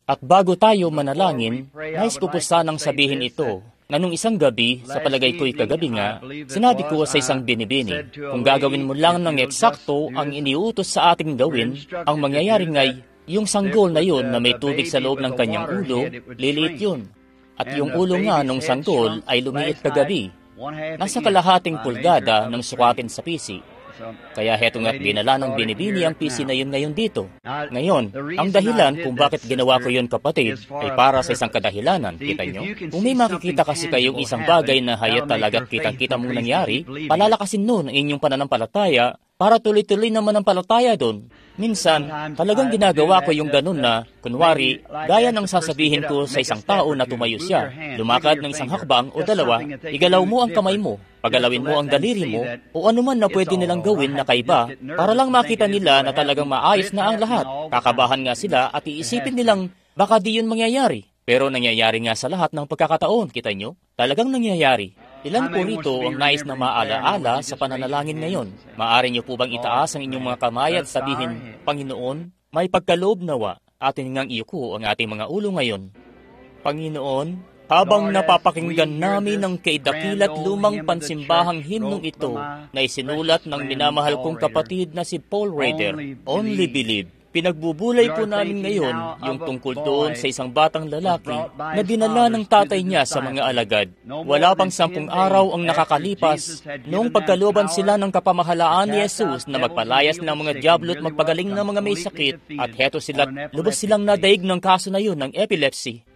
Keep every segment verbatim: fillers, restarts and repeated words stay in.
At bago tayo manalangin, nais ko po sanang sabihin ito, na nung isang gabi, sa palagay ko'y kagabi nga, sinabi ko sa isang binibini, kung gagawin mo lang ng eksakto ang iniutos sa ating gawin, ang mangyayari nga'y, yung sanggol na yun na may tubig sa loob ng kanyang ulo, liliit yun. At yung ulo nga nung sanggol ay lumiit kagabi. Nasa kalahating pulgada ng sukatin sa pisi. Kaya heto nga't dinala ng binibini ang P C na yun ngayon dito. Ngayon, ang dahilan kung bakit ginawa ko yun, kapatid, ay para sa isang kadahilanan. Kita nyo? Kung may makikita kasi kayong isang bagay na hayat talaga't kitang-kita mong nangyari, palalakasin nun ang inyong pananampalataya para tuloy-tuloy naman ang palataya doon. Minsan, talagang ginagawa ko yung ganun na, kunwari, gaya ng sasabihin ko sa isang tao na tumayo siya, lumakad ng isang hakbang o dalawa, igalaw mo ang kamay mo, pagalawin mo ang daliri mo, o anuman na pwede nilang gawin na kaiba, para lang makita nila na talagang maayos na ang lahat. Kakabahan nga sila at iisipin nilang, baka di yun mangyayari. Pero nangyayari nga sa lahat ng pagkakataon, kita nyo? Talagang nangyayari. Ilan po rito ang nais na maalaala sa pananalangin ngayon? Maaari niyo po bang itaas ang inyong mga kamay at sabihin, Panginoon, may pagkaloob nawa, atin ngang iyuko ang ating mga ulo ngayon. Panginoon, habang napapakinggan namin ang kaidakilat lumang pansimbahang himnong ito na isinulat ng minamahal kong kapatid na si Paul Rader, Only Believe, pinagbubulay po namin ngayon yung tungkol doon sa isang batang lalaki na dinala ng tatay niya sa mga alagad. Wala pang sampung araw ang nakakalipas noong pagkalooban sila ng kapamahalaan ni Jesus na magpalayas ng mga diablo at magpagaling ng mga may sakit, at heto sila, lubos silang nadaig ng kaso na yun ng epilepsy.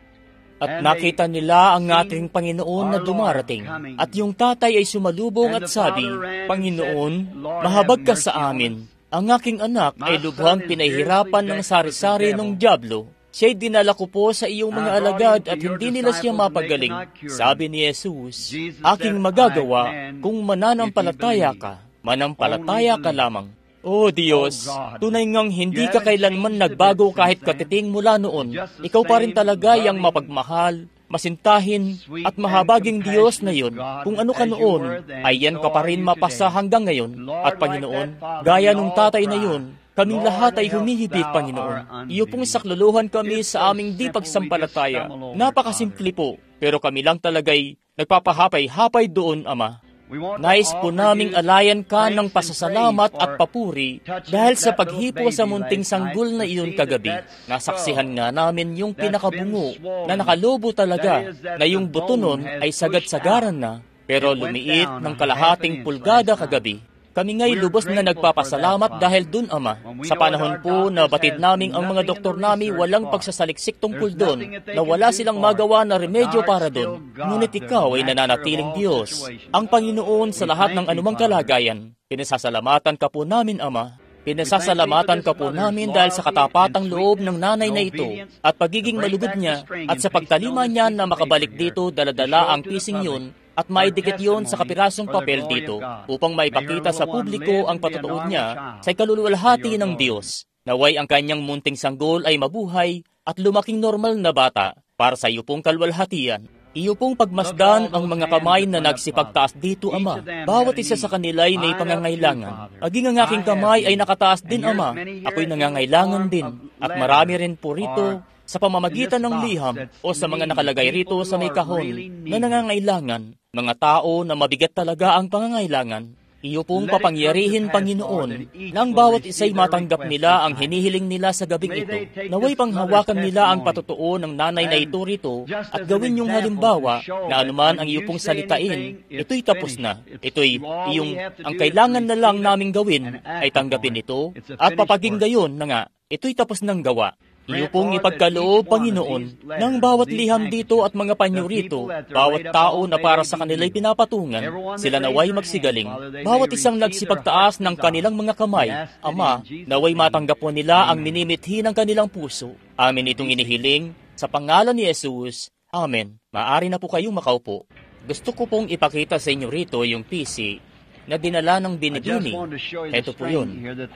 At nakita nila ang ating Panginoon na dumarating. At yung tatay ay sumalubong at sabi, Panginoon, mahabag ka sa amin. Ang aking anak ay lubhang pinahirapan ng sari-sari ng diablo. Siya'y dinala ko po sa iyong mga alagad at hindi nila siya mapagaling. Sabi ni Jesus, aking magagawa kung mananampalataya ka. Manampalataya ka lamang. O Diyos, tunay ngang hindi ka kailanman nagbago kahit katiting mula noon. Ikaw pa rin talaga yung mapagmahal, masintahin, at mahabaging Diyos na yun. Kung ano ka noon, ay yan ka pa rin mapasa hanggang ngayon. At Panginoon, gaya nung tatay na yun, kaming lahat ay humihibik, Panginoon. Iyo pong sakluluhan kami sa aming di pagsampalataya. Napakasimple po, pero kami lang talaga'y nagpapahapay-hapay doon, Ama. Nais po naming alayan ka ng pasasalamat at papuri dahil sa paghipo sa munting sanggol na iyon kagabi. Nasaksihan nga namin yung pinakabungo na nakalobo talaga na yung buto nun ay sagad-sagaran na, pero lumiit ng kalahating pulgada kagabi. Kami nga'y lubos na nagpapasalamat dahil dun, Ama. Sa panahon po na batid naming ang mga doktor nami walang pagsasaliksik tungkol dun, na wala silang magawa na remedyo para dun. Ngunit ikaw ay nananatiling Diyos, ang Panginoon sa lahat ng anumang kalagayan. Pinasasalamatan ka po namin, Ama. Pinasasalamatan ka po namin dahil sa katapatang loob ng nanay na ito at pagiging malugod niya at sa pagtalima niya na makabalik dito daladala ang pising yun at maidikit yon sa kapirasong papel dito upang maipakita sa publiko ang patutuon niya sa ikaluluwalhati ng Diyos. Naway ang kanyang munting sanggol ay mabuhay at lumaking normal na bata para sa iyo pong kalwalhatian. Iyo pong pagmasdan ang mga kamay na nagsipagtaas dito, Ama. Bawat isa sa kanila ay may pangangailangan. Aging ang aking kamay ay nakataas din, Ama. Ako'y nangangailangan din. At marami rin po rito sa pamamagitan ng liham o sa mga nakalagay rito sa may kahon na nangangailangan. Mga tao na mabigat talaga ang pangangailangan. Iyo pong papangyarihin, Panginoon, na ang bawat isa'y matanggap nila ang hinihiling nila sa gabing ito. Naway panghawakan nila ang patutuo ng nanay na ito rito at gawin yung halimbawa na anuman ang iyo pong salitain, ito'y tapos na. Ito'y iyong ang kailangan na lang naming gawin ay tanggapin ito at papaging gayon na nga, ito'y tapos ng gawa. Iyo pong ipagkaloob, Panginoon, ng bawat liham dito at mga panyo rito, bawat tao na para sa kanila'y pinapatungan, sila naway magsigaling, bawat isang nagsipagtaas ng kanilang mga kamay, Ama, naway matanggap po nila ang minimithi ng kanilang puso. Amin itong inihiling, sa pangalan ni Jesus, Amen. Maaari na po kayong makaupo. Gusto ko pong ipakita sa inyo rito yung P C na dinala ng binibini. Ito po yun.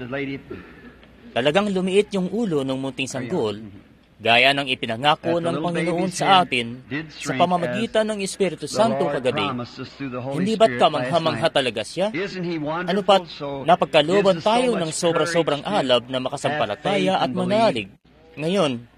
Talagang lumiit yung ulo ng munting sanggol, gaya ng ipinangako ng Panginoon sa atin sa pamamagitan ng Espiritu Santo kagabi. Hindi ba't kamangha-mangha talaga siya? Ano pat, napagkalooban tayo ng sobra-sobrang alab na makasampalataya at manalig. Ngayon,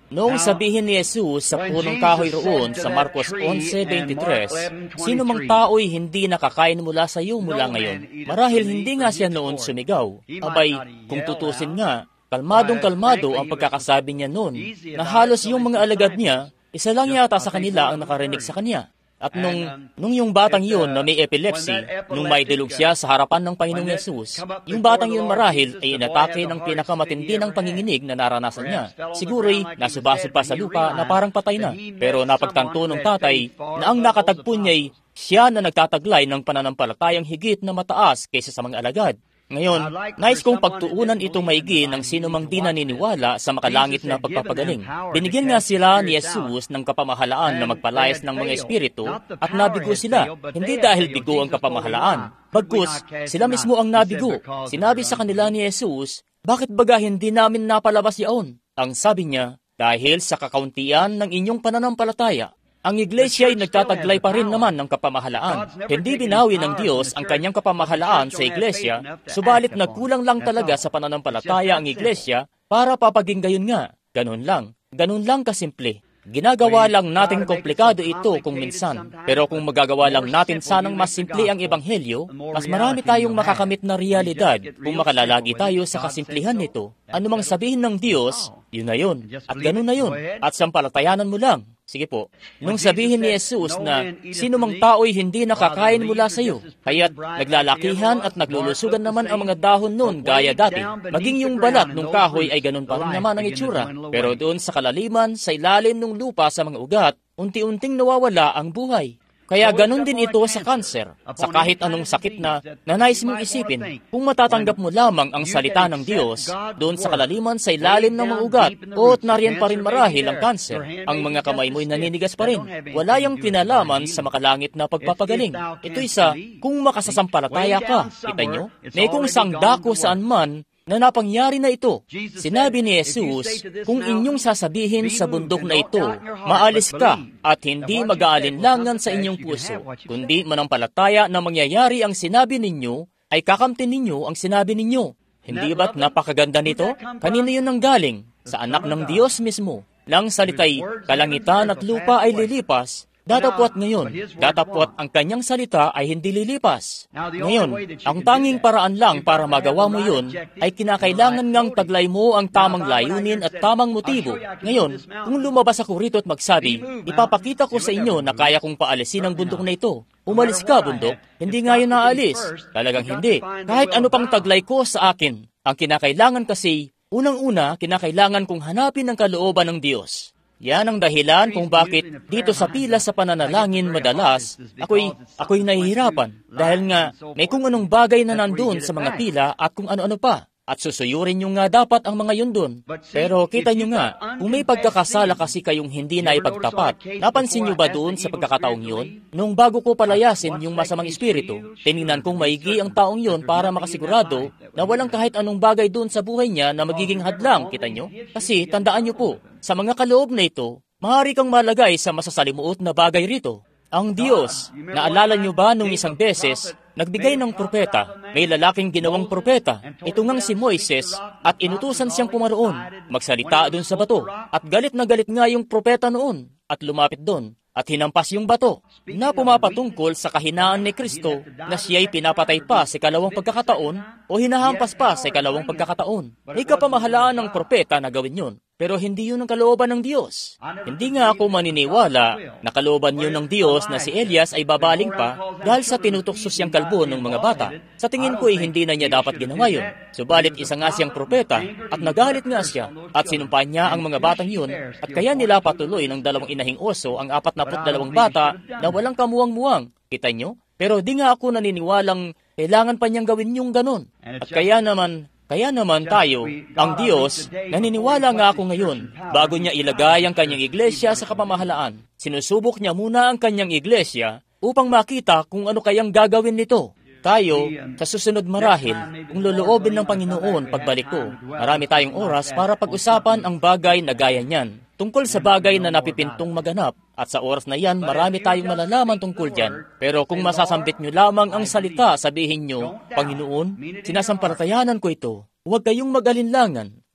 Noong sabihin ni Jesus sa punong kahoy roon sa Marcos eleven twenty-three, sino mang tao'y hindi nakakain mula sa iyo mula ngayon. Marahil hindi nga siya noon sumigaw. Abay, kung tutusin nga, kalmadong-kalmado ang pagkakasabi niya noon, na halos yung mga alagad niya, isa lang yata sa kanila ang nakarinig sa kanya. At nung, nung yung batang yun na may epilepsy, nung may dilog siya sa harapan ng Panginoong Yesus, yung batang yun marahil ay inatake ng pinakamatindi ng panginginig na naranasan niya. Siguro'y nasubasod pa sa lupa na parang patay na. Pero napagtanto ng tatay na ang nakatagpo niya'y siya na nagtataglay ng pananampalatayang higit na mataas kaysa sa mga alagad. Ngayon, nais kong pagtuunan itong maigi ng sino mang di naniniwala sa makalangit na pagpapagaling. Binigyan nga sila ni Jesus ng kapamahalaan na magpalayas ng mga espiritu at nabigo sila. Hindi dahil bigo ang kapamahalaan, bagkus sila mismo ang nabigo. Sinabi sa kanila ni Jesus, bakit baga hindi namin napalabas yaon? Ang sabi niya, dahil sa kakauntian ng inyong pananampalataya. Ang iglesia ay nagtataglay pa rin naman ng kapamahalaan. Hindi binawi ng Diyos ang kanyang kapamahalaan sa iglesia, subalit nagkulang lang talaga sa pananampalataya ang iglesia para papaging gayon nga. Ganun lang. Ganun lang kasimple. Ginagawa lang natin komplikado ito kung minsan. Pero kung magagawa lang natin sanang mas simple ang ebanghelyo, mas marami tayong makakamit na realidad kung makalalagi tayo sa kasimplihan nito. Anumang sabihin ng Diyos, yun na yun. At ganun na yun. At sampalatayanan mo lang. Sige po. Nung sabihin ni Jesus na sino mang tao'y hindi nakakain mula sa iyo, kaya't naglalakihan at naglulusugan naman ang mga dahon noon gaya dati. Maging yung balat ng kahoy ay ganun pa rin naman ang itsura. Pero doon sa kalaliman, sa ilalim ng lupa sa mga ugat, unti-unting nawawala ang buhay. Kaya ganun din ito sa kanser, sa kahit anong sakit na nanais mong isipin. Kung matatanggap mo lamang ang salita ng Diyos, doon sa kalaliman sa ilalim ng mga ugat, o't nariyan pa rin marahil ang kanser, ang mga kamay mo'y naninigas pa rin. Wala yung kinalaman sa makalangit na pagpapagaling. Ito'y sa kung makasasampalataya ka. Kita nyo? May kung sang dako saan man, na napangyari na ito. Sinabi ni Jesus, kung inyong sasabihin sa bundok na ito, maalis ka at hindi mag-aalinlangan sa inyong puso, kundi manampalataya na mangyayari ang sinabi ninyo, ay kakamtin ninyo ang sinabi ninyo. Hindi ba't napakaganda nito? Kanino yun ang galing? Sa anak ng Diyos mismo. Nang salitay, kalangitan at lupa ay lilipas, datapwat ngayon, datapwat ang kanyang salita ay hindi lilipas. Ngayon, ang tanging paraan lang para magawa mo yun ay kinakailangan ngang taglay mo ang tamang layunin at tamang motibo. Ngayon, kung lumabas ako rito at magsabi, ipapakita ko sa inyo na kaya kong paalisin ang bundok na ito. Umalis ka, bundok. Hindi nga yun naalis. Talagang hindi. Kahit ano pang taglay ko sa akin, ang kinakailangan kasi, unang-una, kinakailangan kong hanapin ang kalooban ng Diyos. Yan ang dahilan kung bakit dito sa pila sa pananalangin madalas, ako'y, ako'y nahihirapan. Dahil nga may kung anong bagay na nandun sa mga pila at kung ano-ano pa. At susuyurin nyo nga dapat ang mga yun dun. Pero kita nyo nga, kung may pagkakasala kasi kayong hindi na ipagtapat, napansin nyo ba doon sa pagkakataong yun? Nung bago ko palayasin yung masamang espiritu, tinignan kong maigi ang taong yun para makasigurado na walang kahit anong bagay doon sa buhay niya na magiging hadlang, kita nyo? Kasi tandaan nyo po, sa mga kaloob na ito, maaari kang malagay sa masasalimuot na bagay rito. Ang Diyos, naalala nyo ba nung isang beses, nagbigay ng propeta, may lalaking ginawang propeta, ito ngang si Moises, at inutusan siyang pumaroon, magsalita doon sa bato, at galit na galit nga yung propeta noon, at lumapit doon, at hinampas yung bato, na pumapatungkol sa kahinaan ni Kristo na siya'y pinapatay pa sa ikalawang pagkakataon o hinahampas pa sa ikalawang pagkakataon. May kapamahalaan ng propeta na gawin yun. Pero hindi yun ang kalooban ng Diyos. Hindi nga ako maniniwala na kalooban yun ng Diyos na si Elias ay babaling pa dahil sa tinutoksos siyang kalbo ng mga bata. Sa tingin ko ay hindi na niya dapat ginawa yun. Subalit isa nga siyang propeta at nagalit nga siya at sinumpaan niya ang mga batang yun at kaya nila patuloy ng dalawang inahing oso ang apat na put dalawang bata na walang kamuwang-muwang. Kita nyo? Pero di nga ako naniniwalang kailangan pa niyang gawin yung ganun. At kaya naman, Kaya naman tayo, ang Diyos, naniniwala nga ako ngayon, bago niya ilagay ang kanyang iglesia sa kapamahalaan, sinusubok niya muna ang kanyang iglesia upang makita kung ano kayang gagawin nito. Tayo, sa susunod marahil, kung loloobin ng Panginoon pagbalik ko, marami tayong oras para pag-usapan ang bagay na gaya niyan, tungkol sa bagay na napipintong maganap, at sa oras na yan, marami tayong malalaman tungkol dyan. Pero kung masasambit nyo lamang ang salita, sabihin nyo, Panginoon, sinasampalatayanan ko ito. Huwag kayong mag-alinlangan.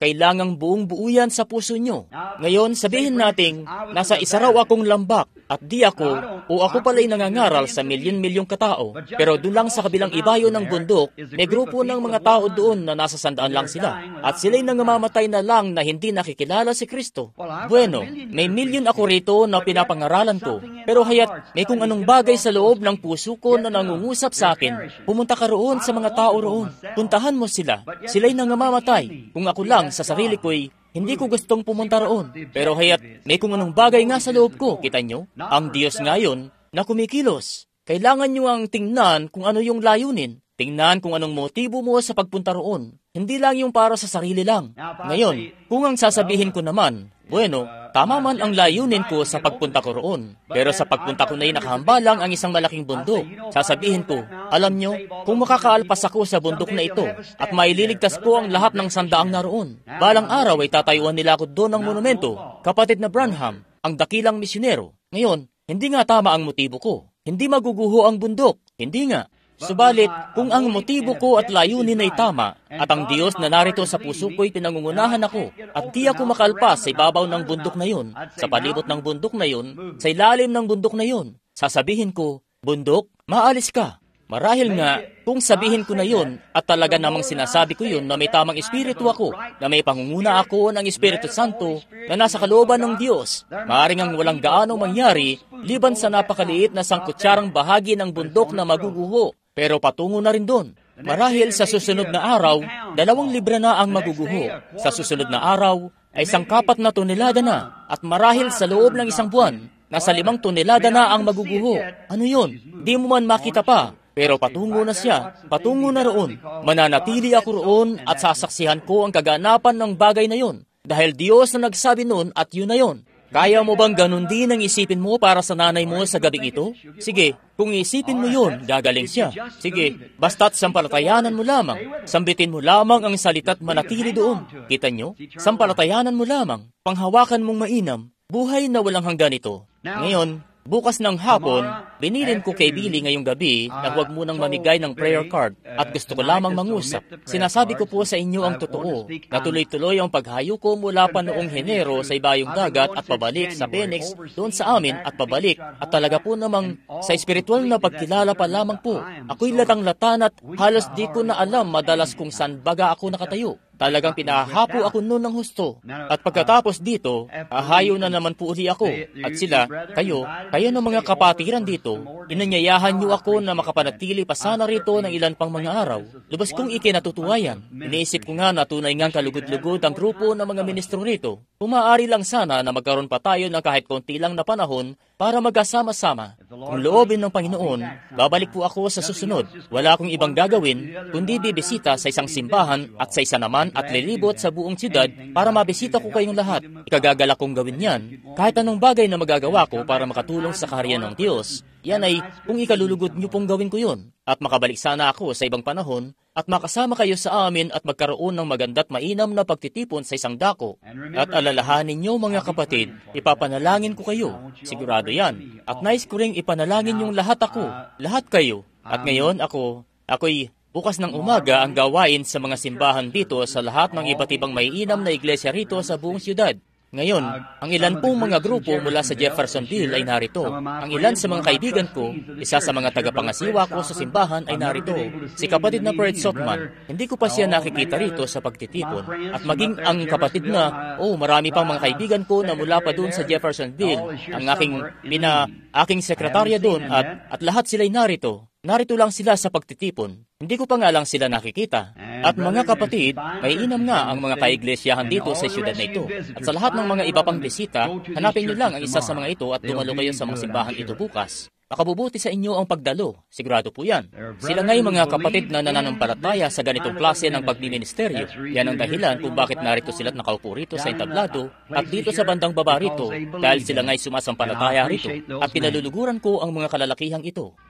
kailangang buong buo yan sa puso nyo. Ngayon, sabihin nating, nasa isa raw akong lambak, at di ako, o ako pala'y nangangaral sa milyon-milyong katao. Pero doon lang sa kabilang ibayo ng bundok, may grupo ng mga tao doon na nasa sandaan lang sila. At sila'y nangamamatay na lang na hindi nakikilala si Kristo. Bueno, may milyon ako rito na pinapangaralan ko. Pero haya't may kung anong bagay sa loob ng puso ko na nangungusap sa akin, pumunta ka roon sa mga tao roon. Puntahan mo sila. Sila'y nangamamatay. Kung ako lang sa sarili ko'y hindi ko gustong pumunta roon. Pero haya't may kung anong bagay nga sa loob ko, kita nyo? Ang Diyos ngayon na kumikilos. Kailangan nyo ang tingnan kung ano yung layunin. Tingnan kung anong motibo mo sa pagpunta roon. Hindi lang yung para sa sarili lang. Ngayon, kung ang sasabihin ko naman, bueno, tama man ang layunin ko sa pagpunta ko roon. Pero sa pagpunta ko na ay nakahamba lang ang isang malaking bundok. Sasabihin ko, alam nyo, kung makakaalpas ako sa bundok na ito at maililigtas ko ang lahat ng sandaang naroon, balang araw ay tatayuan nila ako doon ng monumento, kapatid na Branham, ang dakilang misyonero. Ngayon, hindi nga tama ang motibo ko. Hindi maguguho ang bundok. Hindi nga. Subalit, kung ang motibo ko at layunin ay tama, at ang Diyos na narito sa puso ko'y pinangungunahan ako, at di ako makalpas sa ibabaw ng bundok na yun, sa palibot ng bundok na yun, sa ilalim ng bundok na yun, sasabihin ko, bundok, maalis ka. Marahil nga, kung sabihin ko na yun, at talaga namang sinasabi ko yun na may tamang espiritu ako, na may pangunguna ako ng Espiritu Santo na nasa kalooban ng Diyos, maaaring ang walang gaanong mangyari, liban sa napakaliit na sangkutsarang bahagi ng bundok na maguguho. Pero patungo na rin doon. Marahil sa susunod na araw, dalawang libra na ang maguguho. Sa susunod na araw, ay sangkapat na tonelada na. At marahil sa loob ng isang buwan, nasa limang tonelada na ang maguguho. Ano yun? Di mo man makita pa. Pero patungo na siya. Patungo na roon. Mananatili ako roon at sasaksihan ko ang kaganapan ng bagay na yun. Dahil Diyos na nagsabi noon at yun na yun. Kaya mo bang ganun din ang isipin mo para sa nanay mo sa gabing ito? Sige, kung isipin mo yun, gagaling siya. Sige, basta't sampalatayanan mo lamang. Sambitin mo lamang ang salita't manatili doon. Kita nyo? Sampalatayanan mo lamang. Panghawakan mong mainam. Buhay na walang hanggan ito. Ngayon, bukas ng hapon, binilin ko kay Billy ngayong gabi na huwag munang mamigay ng prayer card at gusto ko lamang mangusap. Sinasabi ko po sa inyo ang totoo na tuloy-tuloy ang paghayo ko mula pa noong Henero sa ibayong dagat at pabalik sa Phoenix doon sa amin at pabalik at talaga po namang sa espiritual na pagkilala pa lamang po. Ako'y latang-latan at halos di ko na alam madalas kung saan baga ako nakatayo. Talagang pinahapo ako noon ng husto. At pagkatapos dito, ahayo na naman po uli ako. At sila, kayo, kayo ng mga kapatiran dito, inanyayahan niyo ako na makapanatili pa sana rito ng ilan pang mga araw. Lubos kong ikinatutuwayan. Iniisip ko nga na tunay ngang kalugod-lugod ang grupo ng mga ministro rito. Pumaari lang sana na magkaroon pa tayo ng kahit konti lang na panahon para magkasama-sama. Kung loobin ng Panginoon, babalik po ako sa susunod. Wala akong ibang gagawin, kundi bibisita sa isang simbahan at sa isa naman at lilibot sa buong siyudad para mabisita ko kayong lahat. Ikagagala kong gawin yan. Kahit anong bagay na magagawa ko para makatulong sa kaharian ng Diyos, yan ay kung ikalulugod niyo pong gawin ko yun. At makabalik sana ako sa ibang panahon at makasama kayo sa amin at magkaroon ng maganda't mainam na pagtitipon sa isang dako. At alalahanin niyo mga kapatid, ipapanalangin ko kayo. Sigurado yan. At nais ko ring ipanalangin yung lahat ako, lahat kayo. At ngayon ako, ako'y bukas ng umaga ang gawain sa mga simbahan dito sa lahat ng iba't ibang maiinam na iglesia rito sa buong siyudad. Ngayon, ang ilan pong mga grupo mula sa Jeffersonville ay narito. Ang ilan sa mga kaibigan ko, isa sa mga tagapangasiwa ko sa simbahan ay narito. Si kapatid na Fred Sotman, hindi ko pa siya nakikita rito sa pagtitipon. At maging ang kapatid na, oh, marami pang mga kaibigan ko na mula pa doon sa Jeffersonville, ang aking, pina, aking sekretarya doon at, at lahat sila'y narito. Narito lang sila sa pagtitipon. Hindi ko pa nga lang sila nakikita. At mga kapatid, may inam nga ang mga kaiglesiyahan dito sa siyudad na ito. At sa lahat ng mga iba pang bisita, hanapin niyo lang ang isa sa mga ito at dumalo kayo sa mga simbahan ito bukas. Makabubuti sa inyo ang pagdalo. Sigurado po yan. Sila nga'y mga kapatid na nananampalataya sa ganitong klase ng pagmiministeryo. Yan ang dahilan kung bakit narito sila at nakaupo rito sa entablado at dito sa bandang baba rito dahil sila nga'y sumasampalataya rito at pinaluluguran ko ang mga kalalakihang ito.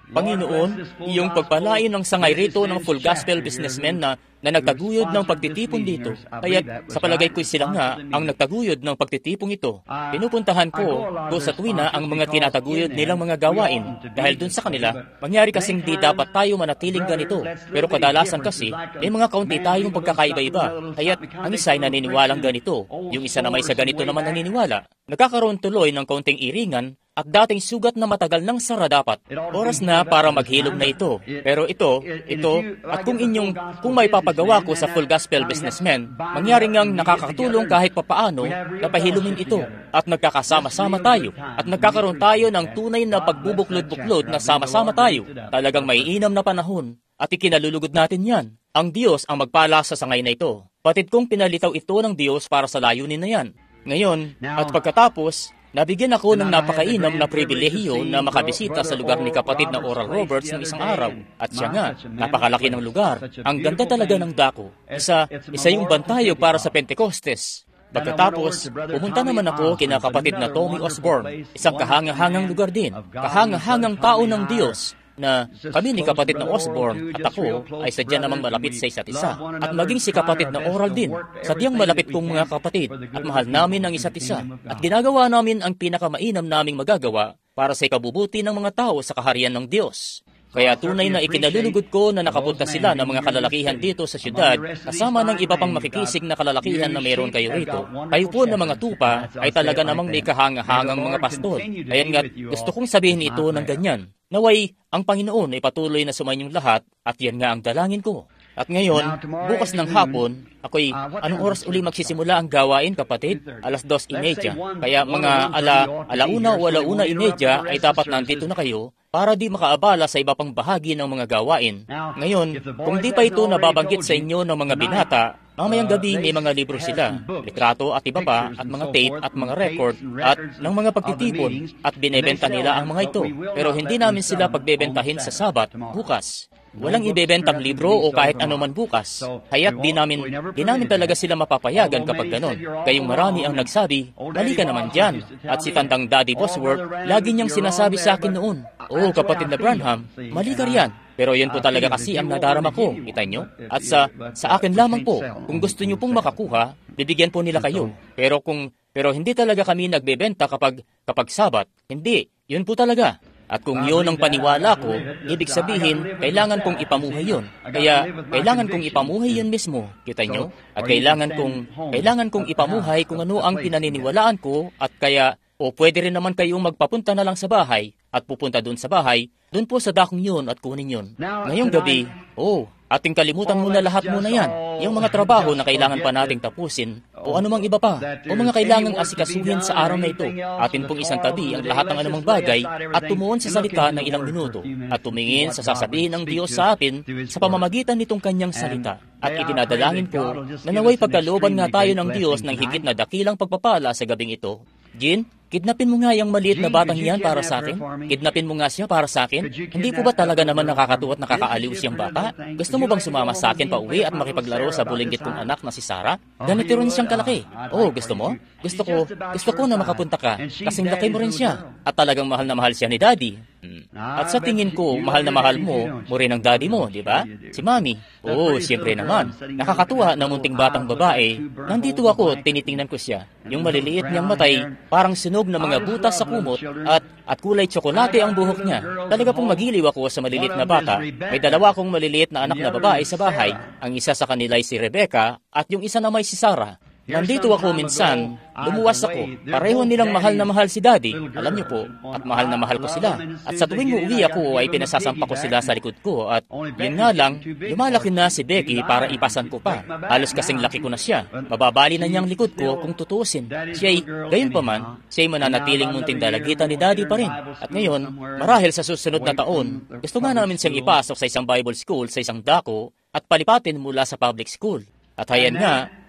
Panginoon, iyong pagpalain ng sangay rito ng full gospel businessmen na, na nagtaguyod ng pagtitipon dito. Kaya sa palagay ko'y sila nga ang nagtaguyod ng pagtitipong ito. Pinupuntahan ko ko sa tuwina ang mga tinataguyod nilang mga gawain. Dahil dun sa kanila, mangyari kasing di dapat tayo manatiling ganito. Pero kadalasan kasi, may mga kaunti tayong pagkakaiba-iba. Kaya't ang isa ay naniniwalang ganito. Yung isa na may sa ganito naman naniniwala. Nagkakaroon tuloy ng kaunting iringan at dating sugat na matagal ng sara dapat. Oras na para maghilom na ito. Pero ito, ito, at kung inyong, kung may papagawa ko sa full gospel businessmen, mangyari ngang nakakatulong kahit papaano na pahilumin ito. At nagkakasama-sama tayo. At nagkakaroon tayo ng tunay na pagbubuklod-buklod na sama-sama tayo. Talagang maiinam na panahon. At ikinalulugod natin yan. Ang Diyos ang magpala sa sangay na ito. Patid kong pinalitaw ito ng Diyos para sa layunin na yan. Ngayon, at pagkatapos, nabigyan ako ng napakainam na pribilehiyo na makabisita sa lugar ni kapatid na Oral Roberts ng isang araw. At siya nga, napakalaki ng lugar. Ang ganda talaga ng dako. Isa, isa yung bantayo para sa Pentecostes. Pagkatapos, pumunta naman ako kina kapatid na Tommy Osborne, isang kahangahangang lugar din. Kahangahangang tao ng Diyos. Na kami ni kapatid na Osborne at ako ay sadya namang malapit sa isa't isa. At maging si kapatid na Oral din. Sadyang malapit kong mga kapatid at mahal namin ang isa't isa. At ginagawa namin ang pinakamainam naming magagawa para sa ikabubuti ng mga tao sa kaharian ng Diyos. Kaya tunay na ikinalulugod ko na nakapunta sila ng mga kalalakihan dito sa syudad kasama ng iba pang makikisig na kalalakihan na meron kayo rito. Kayo po na mga tupa ay talaga namang may kahangahangang mga pastol. Ayan nga, gusto kong sabihin ito ng ganyan. Naway, ang Panginoon ay patuloy na sumainyong lahat at yan nga ang dalangin ko. At ngayon, bukas ng hapon, ako'y anong oras uli magsisimula ang gawain, kapatid? Alas dos imedya. Kaya mga ala, alauna o alauna imedya ay dapat nandito na kayo para di makaabala sa iba pang bahagi ng mga gawain. Ngayon, kung di pa ito nababanggit sa inyo ng mga binata, mamayang gabi may mga libro sila, litrato at iba pa, at mga tape at mga record, at ng mga pagtitipon, at binebenta nila ang mga ito. Pero hindi namin sila pagbebentahin sa Sabat, bukas. Walang ibebentang libro o kahit anuman bukas. Kaya't di namin, di namin talaga sila mapapayagan kapag ganon. Kayong marami ang nagsabi, mali ka naman dyan. At si tandang Daddy Bosworth, lagi niyang sinasabi sa akin noon, oh kapatid na Branham, mali ka riyan. Pero yun po talaga kasi ang nadarama ko, kita nyo? At sa, sa akin lamang po, kung gusto nyo pong makakuha, bibigyan po nila kayo. Pero kung, pero hindi talaga kami nagbebenta kapag, kapag Sabat. Hindi, yun po talaga. At kung yun ang paniwala ko, ibig sabihin, kailangan kong ipamuhay yun. Kaya, kailangan kong ipamuhay yun mismo, kita nyo? At kailangan kong, kailangan kong ipamuhay kung ano ang pinaniniwalaan ko, at kaya, o pwede rin naman kayong magpapunta na lang sa bahay, at pupunta dun sa bahay, dun po sa dakong yun at kunin yun. Ngayong gabi, oh, ating kalimutan muna lahat muna yan. Yung mga trabaho na kailangan pa nating tapusin, o anumang iba pa, o mga kailangang asikasuhin sa araw na ito. Atin pong isang tabi ang lahat ng anumang bagay at tumuon sa salita ng ilang minuto at tumingin sa sasabihin ng Diyos sa atin sa pamamagitan nitong kanyang salita. At itinadalangin ko na naway pagkalooban nga tayo ng Diyos ng higit na dakilang pagpapala sa gabing ito. Jean, kidnapin mo nga yung maliit na batang yan para sa akin. Kidnapin mo nga siya para sa akin. Hindi po ba talaga naman nakakatuwa at nakakaaliw siyang bata? Gusto mo bang sumama sa akin pa uwi at makipaglaro sa bulinggit kong anak na si Sarah? Ganito rin siyang kalaki. Oh, gusto mo? Gusto ko, gusto ko na makapunta ka. Kasing laki mo rin siya. At talagang mahal na mahal siya ni Daddy. Hmm. At sa tingin ko, mahal na mahal mo, mo rin ang daddy mo, di ba? Si Mami. Oo, siyempre naman. Nakakatuwa na munting batang babae. Nandito ako, tinitingnan ko siya. Yung maliliit niyang matay, parang sunog na mga butas sa kumot, at at kulay tsokolate ang buhok niya. Talaga pong magiliw ako sa maliliit na bata. May dalawa akong maliliit na anak na babae sa bahay. Ang isa sa kanila ay si Rebecca, at yung isa naman si Sarah. Nandito ako minsan, lumuwas ako. Pareho nilang mahal na mahal si Daddy, alam niyo po, at mahal na mahal ko sila. At sa tuwing uuwi ako ay pinasasampa ko sila sa likod ko at yun nga lang, lumalaki na si Becky para ipasan ko pa. Halos kasing laki ko na siya. Mababali na niyang likod ko kung tutuusin. Siya'y, gayon pa man, siya'y mananatiling munting dalagitan ni Daddy pa rin. At ngayon, marahil sa susunod na taon, gusto nga namin siyang ipasok sa isang Bible school sa isang dako at palipatin mula sa public school. At hayan nga,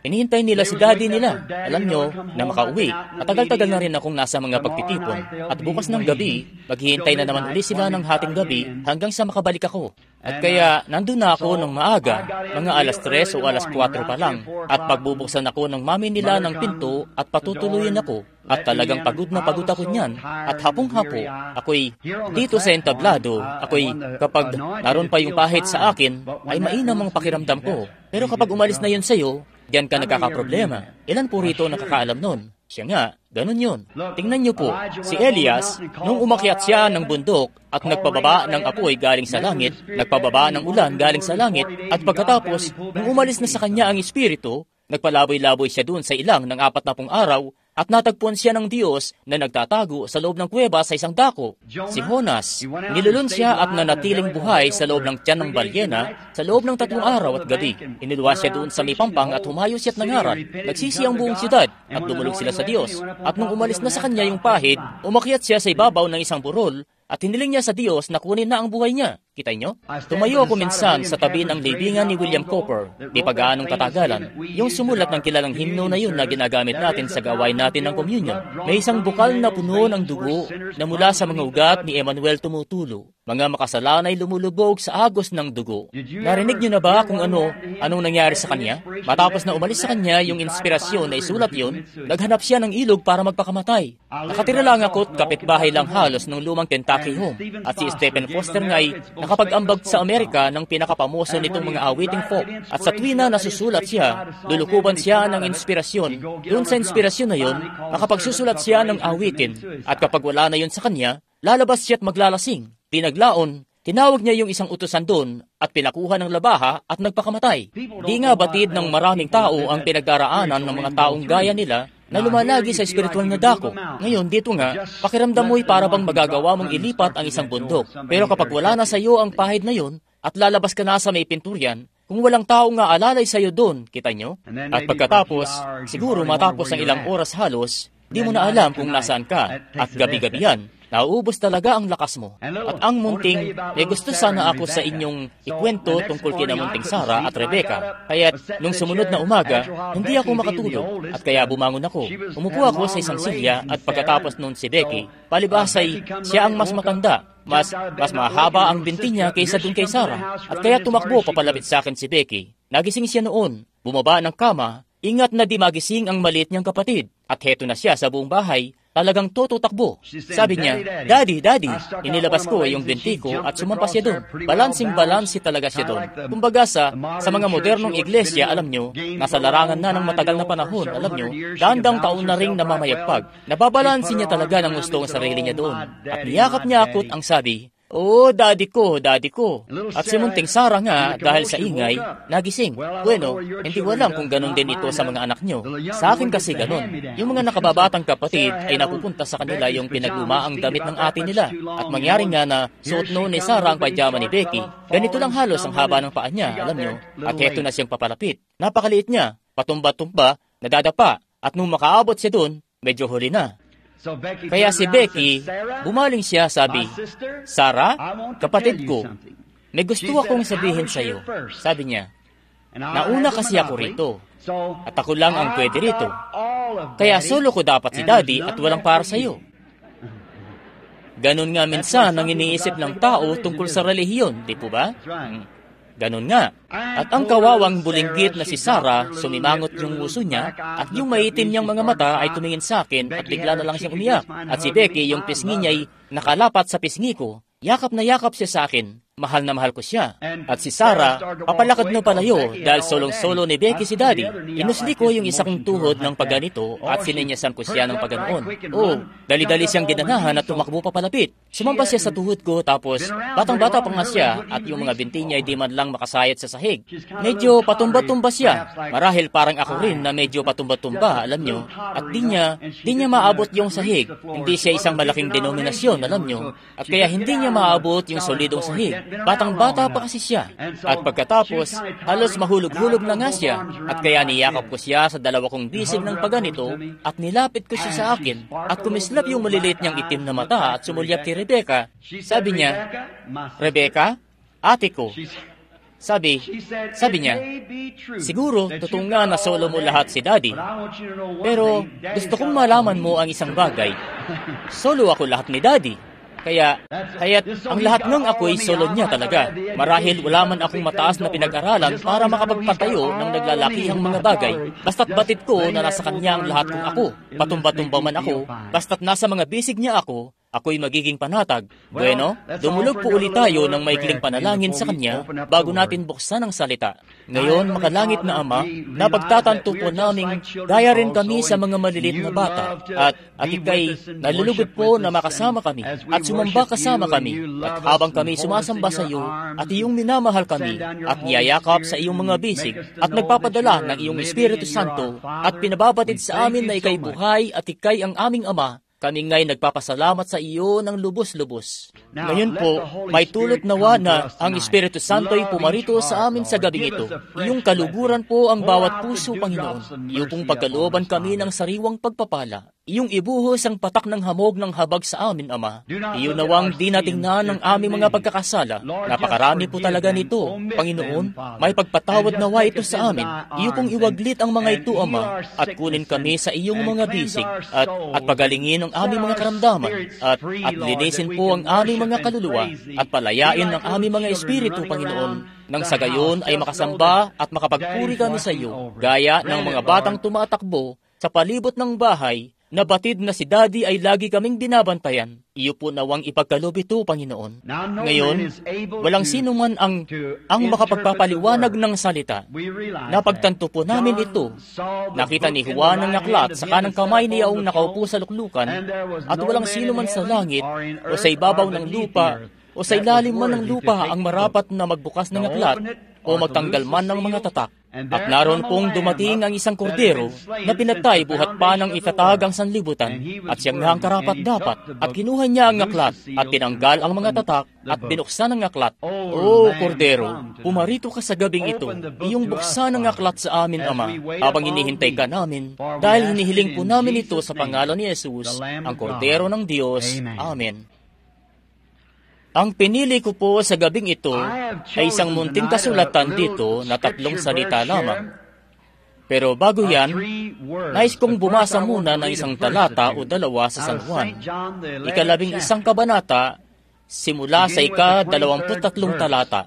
Inihintay nila si daddy nila. Alam nyo, na makauwi. At tagal-tagal na rin akong nasa mga pagtitipon. At bukas ng gabi, maghihintay na naman uli sila ng hating gabi hanggang sa makabalik ako. At kaya, nandun na ako ng maaga, mga alas tres o alas kwatro pa lang, at pagbubuksan ako ng mami nila ng pinto at patutuluyan ako. At talagang pagod na pagod ako niyan. At hapong-hapo, ako'y dito sa entablado, ako'y kapag naroon pa yung pahit sa akin, ay mainam ang pakiramdam ko. Pero kapag umalis na yun sa'yo, diyan ka nagkakaproblema. Ilan po rito nakakaalam nun? Siya nga, ganun yun. Tingnan niyo po, si Elias, nung umakyat siya ng bundok at nagpababa ng apoy galing sa langit, nagpababa ng ulan galing sa langit, at pagkatapos, nung umalis na sa kanya ang Espiritu, nagpalaboy-laboy siya dun sa ilang ng apat na pung araw, at natagpuan siya ng Diyos na nagtatago sa loob ng kuweba sa isang dako. Si Jonas, nilulun siya at nanatiling buhay sa loob ng tiyan ng balyena sa loob ng tatlong araw at gabi. Iniluwas siya doon sa may pampang at humayo siya't nangaral. Nagsisi ang buong siyudad at dumulog sila sa Diyos. At nung umalis na sa kanya yung pahid, umakyat siya sa ibabaw ng isang burol at hiniling niya sa Diyos na kunin na ang buhay niya. Kita nyo? Tumayo ako minsan sa tabi ng libingan ni William Cowper, di pag-aanong katagalan, yung sumulat ng kilalang himno na yun na ginagamit natin sa gawain natin ng communion. May isang bukal na puno ng dugo na mula sa mga ugat ni Emmanuel tumutulo. Mga makasalanay lumulubog sa agos ng dugo. Narinig nyo na ba kung ano, anong nangyari sa kanya? Matapos na umalis sa kanya yung inspirasyon na isulat yun, naghanap siya ng ilog para magpakamatay. Nakatira lang ako at kapitbahay lang halos ng lumang Kentucky home. At si Stephen Foster nga ay nakapag-ambag sa Amerika ng pinakapamoso nitong mga awiting folk. At sa tuwi na nasusulat siya, lulukuban siya ng inspirasyon. Doon sa inspirasyon na yun, nakapagsusulat siya ng awitin. At kapag wala na yun sa kanya, lalabas siya at maglalasing. Tinaglaon, tinawag niya yung isang utusan doon at pinakuha ng labaha at nagpakamatay. Di nga batid ng maraming tao ang pinagdaraanan ng mga taong gaya nila na lumalagi sa espiritual na dako. Ngayon, dito nga, pakiramdam mo'y para bang magagawa mong ilipat ang isang bundok. Pero kapag wala na sa iyo ang pahid na yun at lalabas ka na sa may pinturyan, kung walang tao nga alalay sa iyo doon, kita nyo? At pagkatapos, siguro matapos ng ilang oras halos, di mo na alam kung nasaan ka at gabi-gabi yan. Nauubos talaga ang lakas mo. At ang munting, may gusto sana ako sa inyong ikwento tungkol kina munting Sarah at Rebecca. Kaya't nung sumunod na umaga, hindi ako makatulog at kaya bumangon ako. Umupo ako sa isang silya at pagkatapos nun si Becky, palibhas ay siya ang mas matanda. Mas, mas mahaba ang binti niya kaysa dun kay Sarah. At kaya tumakbo papalapit sa akin si Becky. Nagising siya noon, bumaba ng kama, ingat na di magising ang maliit niyang kapatid. At heto na siya sa buong bahay, talagang tututakbo. Sabi niya, Daddy, Daddy, inilabas ko yung binti ko at sumampas siya doon. Balansing-balansi talaga siya doon. Kumbaga sa, sa mga modernong iglesia, alam nyo, nasa larangan na ng matagal na panahon, alam nyo, dandang taon na ring namamayagpag. Nababalansin niya talaga ng gusto ang sarili niya doon. At niyakap niya ako at ang sabi, Oh, daddy ko, daddy ko. At si munting Sarah nga, dahil sa ingay, nagising. Bueno, hindi ko alam kung ganun din ito sa mga anak nyo. Sa akin kasi ganun. Yung mga nakababatang kapatid ay napupunta sa kanila yung pinaglumaang damit ng ate nila. At mangyari nga na suot noon ni Sarah ang pajama ni Becky. Ganito lang halos ang haba ng paa niya, alam nyo. At heto na siyang papalapit. Napakaliit niya, patumba-tumba, nadadapa. At nung makaabot siya doon, medyo huli na. Kaya si Becky, bumaling siya, sabi, Sarah, kapatid ko, may gusto akong sabihin sa iyo. Sabi niya, nauna kasi ako rito, at ako lang ang pwede rito. Kaya solo ko dapat si Daddy at walang para sa iyo. Ganon nga minsan ang iniisip ng tao tungkol sa relihiyon, di po ba? Ganon nga. At ang kawawang bulinggit na si Sarah, sumimangot yung uso niya, at yung maitim niyang mga mata ay tumingin sa akin at bigla na lang siyang umiyak. At si Becky, yung pisngi niya ay nakalapat sa pisngi ko. Yakap na yakap siya sa akin. Mahal na mahal ko siya. At si Sarah, papalakad na palayo dahil solong-solo ni Becky si Daddy. Inusli ko yung isa kong tuhod ng pagganito at sininyasan ko siya ng paganoon. Oh, dali-dali siyang ginanahan at tumakbo papalapit. Sumampas siya sa tuhod ko tapos batang-bata pa nga siya at yung mga binti niya ay di man lang makasayat sa sahig. Medyo patumba-tumba siya. Marahil parang ako rin na medyo patumba-tumba, alam nyo. At di niya, di niya maabot yung sahig. Hindi siya isang malaking denominasyon, alam nyo. At kaya hindi niya maabot yung solidong sahig. Batang-bata pa kasi siya. At pagkatapos, halos mahulog-hulog na nga siya. At kaya niyakap ko siya sa dalawa kong bisig ng paganito at nilapit ko siya sa akin at kumislap yung maliliit niyang itim na mata at sumulyap kay Rebecca. Sabi niya, Rebecca, ate ko. Sabi, sabi niya, siguro, totoo nga na solo mo lahat si Daddy. Pero gusto kong malaman mo ang isang bagay. Solo ako lahat ni Daddy. Kaya, kaya't ang lahat ng ako'y solo niya talaga. Marahil wala man akong mataas na pinag-aralan para makapagpatayo ng naglalakihang mga bagay. Basta't batid ko na nasa kanya ang lahat kong ako. Patumba-tumba man ako, basta't nasa mga bisig niya ako, ako'y magiging panatag. Bueno, dumulog po ulit tayo ng maikling panalangin sa Kanya bago natin buksan ang salita. Ngayon, makalangit na Ama, napagtatanto po naming gaya rin kami sa mga malilit na bata. At, at ikay, nalulugod po na makasama kami at sumamba kasama kami. At habang kami sumasamba sa iyo at iyong minamahal kami at niyayakap sa iyong mga bisig at nagpapadala ng iyong Espiritu Santo at pinababatid sa amin na ikay buhay at ikay ang aming Ama, kami nga'y nagpapasalamat sa iyo ng lubos-lubos. Ngayon po, may tulot nawa na ang Espiritu Santo'y pumarito sa amin sa gabing ito. Iyong kaluguran po ang bawat puso, Panginoon. Iyong pong pagkalooban kami ng sariwang pagpapala. Iyong ibuhos ang patak ng hamog ng habag sa amin, Ama. Iyon nawang di natingnan ng aming mga pagkakasala. Napakarami po talaga nito, Panginoon. May pagpatawad nawa ito sa amin. Iyo pong iwaglit ang mga ito, Ama, at kunin kami sa iyong mga bisig at, at pagalingin ang aming mga karamdaman at, at linisin po ang aming mga kaluluwa at palayain ang aming mga espiritu, Panginoon, nang sa gayon ay makasamba at makapagpuri kami sa iyo, gaya ng mga batang tumatakbo sa palibot ng bahay, na batid na si Daddy ay lagi kaming binabantayan. Iyo po nawang ipagkaloob ito, Panginoon. Ngayon, walang sino man ang, ang makapagpapaliwanag ng salita. Napagtanto po namin ito. Nakita ni Juan ang aklat sa kanang kamay niya ang nakaupo sa luklukan, at walang sino man sa langit o sa ibabaw ng lupa o sa ilalim man ng lupa ang marapat na magbukas ng aklat o magtanggal man ng mga tatak. At naroon pong dumating ang isang kordero na pinatay buhat pa ng itatag ang sanlibutan, at siyang nga ang karapat-dapat, at kinuha niya ang aklat at tinanggal ang mga tatak at binuksan ang aklat. O kordero, pumarito ka sa gabing ito, iyong buksan ang aklat sa amin, Ama, habang hinihintay ka namin, dahil hinihiling po namin ito sa pangalan ni Jesus, ang kordero ng Diyos. Amen. Ang pinili ko po sa gabing ito ay isang munting kasulatan dito na tatlong salita lamang. Pero bago yan, nais kong bumasa muna ng isang talata o dalawa sa San Juan, ikalabing isang kabanata, simula sa ika-dalawamput tatlong talata.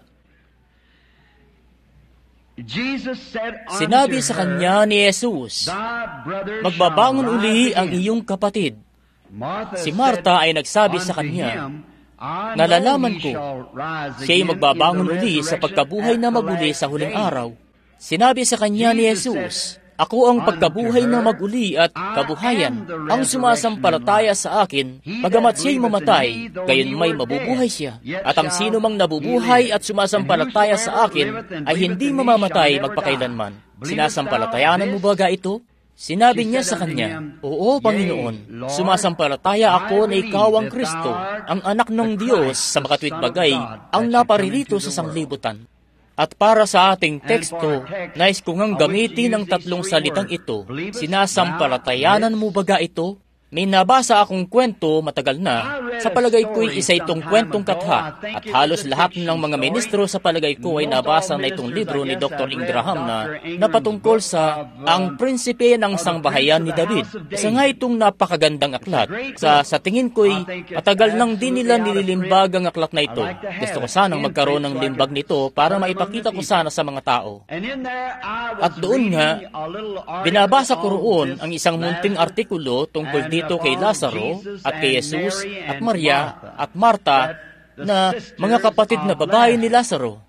Sinabi sa kanya ni Jesus, magbabangon uli ang iyong kapatid. Si Marta ay nagsabi sa kanya, nalalaman ko, siya'y magbabangon uli sa pagkabuhay na maguli sa huling araw. Sinabi sa kanya ni Jesus, ako ang pagkabuhay na maguli at kabuhayan. Ang sumasampalataya sa akin, bagamat siya'y mamatay, gayon may mabubuhay siya. At ang sino mang nabubuhay at sumasampalataya sa akin ay hindi mamamatay magpakailanman. Sinasampalatayanan mo ba ga ito? Sinabi niya sa kanya, oo, Panginoon, sumasampalataya ako na ikaw ang Kristo, ang anak ng Diyos sa makatwid bagay, ang naparirito sa sanglibutan. At para sa ating teksto, nais ko ngang gamitin ang tatlong salitang ito, sinasampalatayanan mo baga ito? May nabasa akong kwento matagal na, sa palagay ko'y isa itong kwentong katha, at halos lahat ng mga ministro sa palagay ko ay nabasa na itong libro ni Doctor Ingraham na napatungkol sa Ang Prinsipe ng Sangbahayan ni David. Isa nga itong napakagandang aklat. Sa, sa tingin ko'y matagal nang din nila nililimbag ang aklat na ito. Gusto ko sanang magkaroon ng limbag nito para maipakita ko sana sa mga tao. At doon nga, binabasa ko roon ang isang munting artikulo tungkol dito kay Lazaro at kay Jesus at Maria at Marta na mga kapatid na babae ni Lazaro.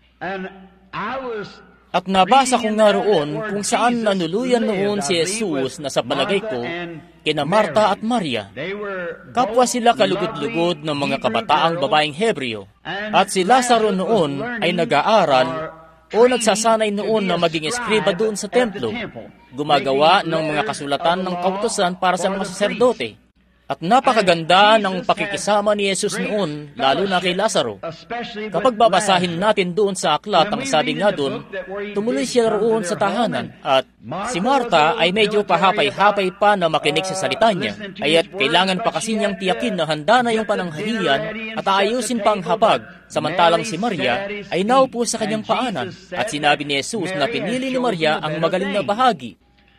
At nabasa ko nga roon kung saan nanuluyan noon si Jesus na sa palagay ko kina Marta at Maria. Kapwa sila kalugod-lugod ng mga kabataang babaeng Hebreo. At si Lazaro noon ay nag-aaral o nagsasanay noon na maging eskriba doon sa templo, gumagawa ng mga kasulatan ng kautusan para sa mga saserdote. At napakaganda ng pakikisama ni Jesus noon, lalo na kay Lazaro. Kapag babasahin natin doon sa aklat, ang sabi nga doon, tumuloy siya roon sa tahanan. At si Marta ay medyo pahapay-hapay pa na makinig sa salita niya. Kaya't kailangan pa kasi niyang tiyakin na handa na yung pananghalian at aayusin pa ang hapag. Samantalang si Maria ay naupo sa kanyang paanan. At sinabi ni Jesus na pinili ni Maria ang magaling na bahagi.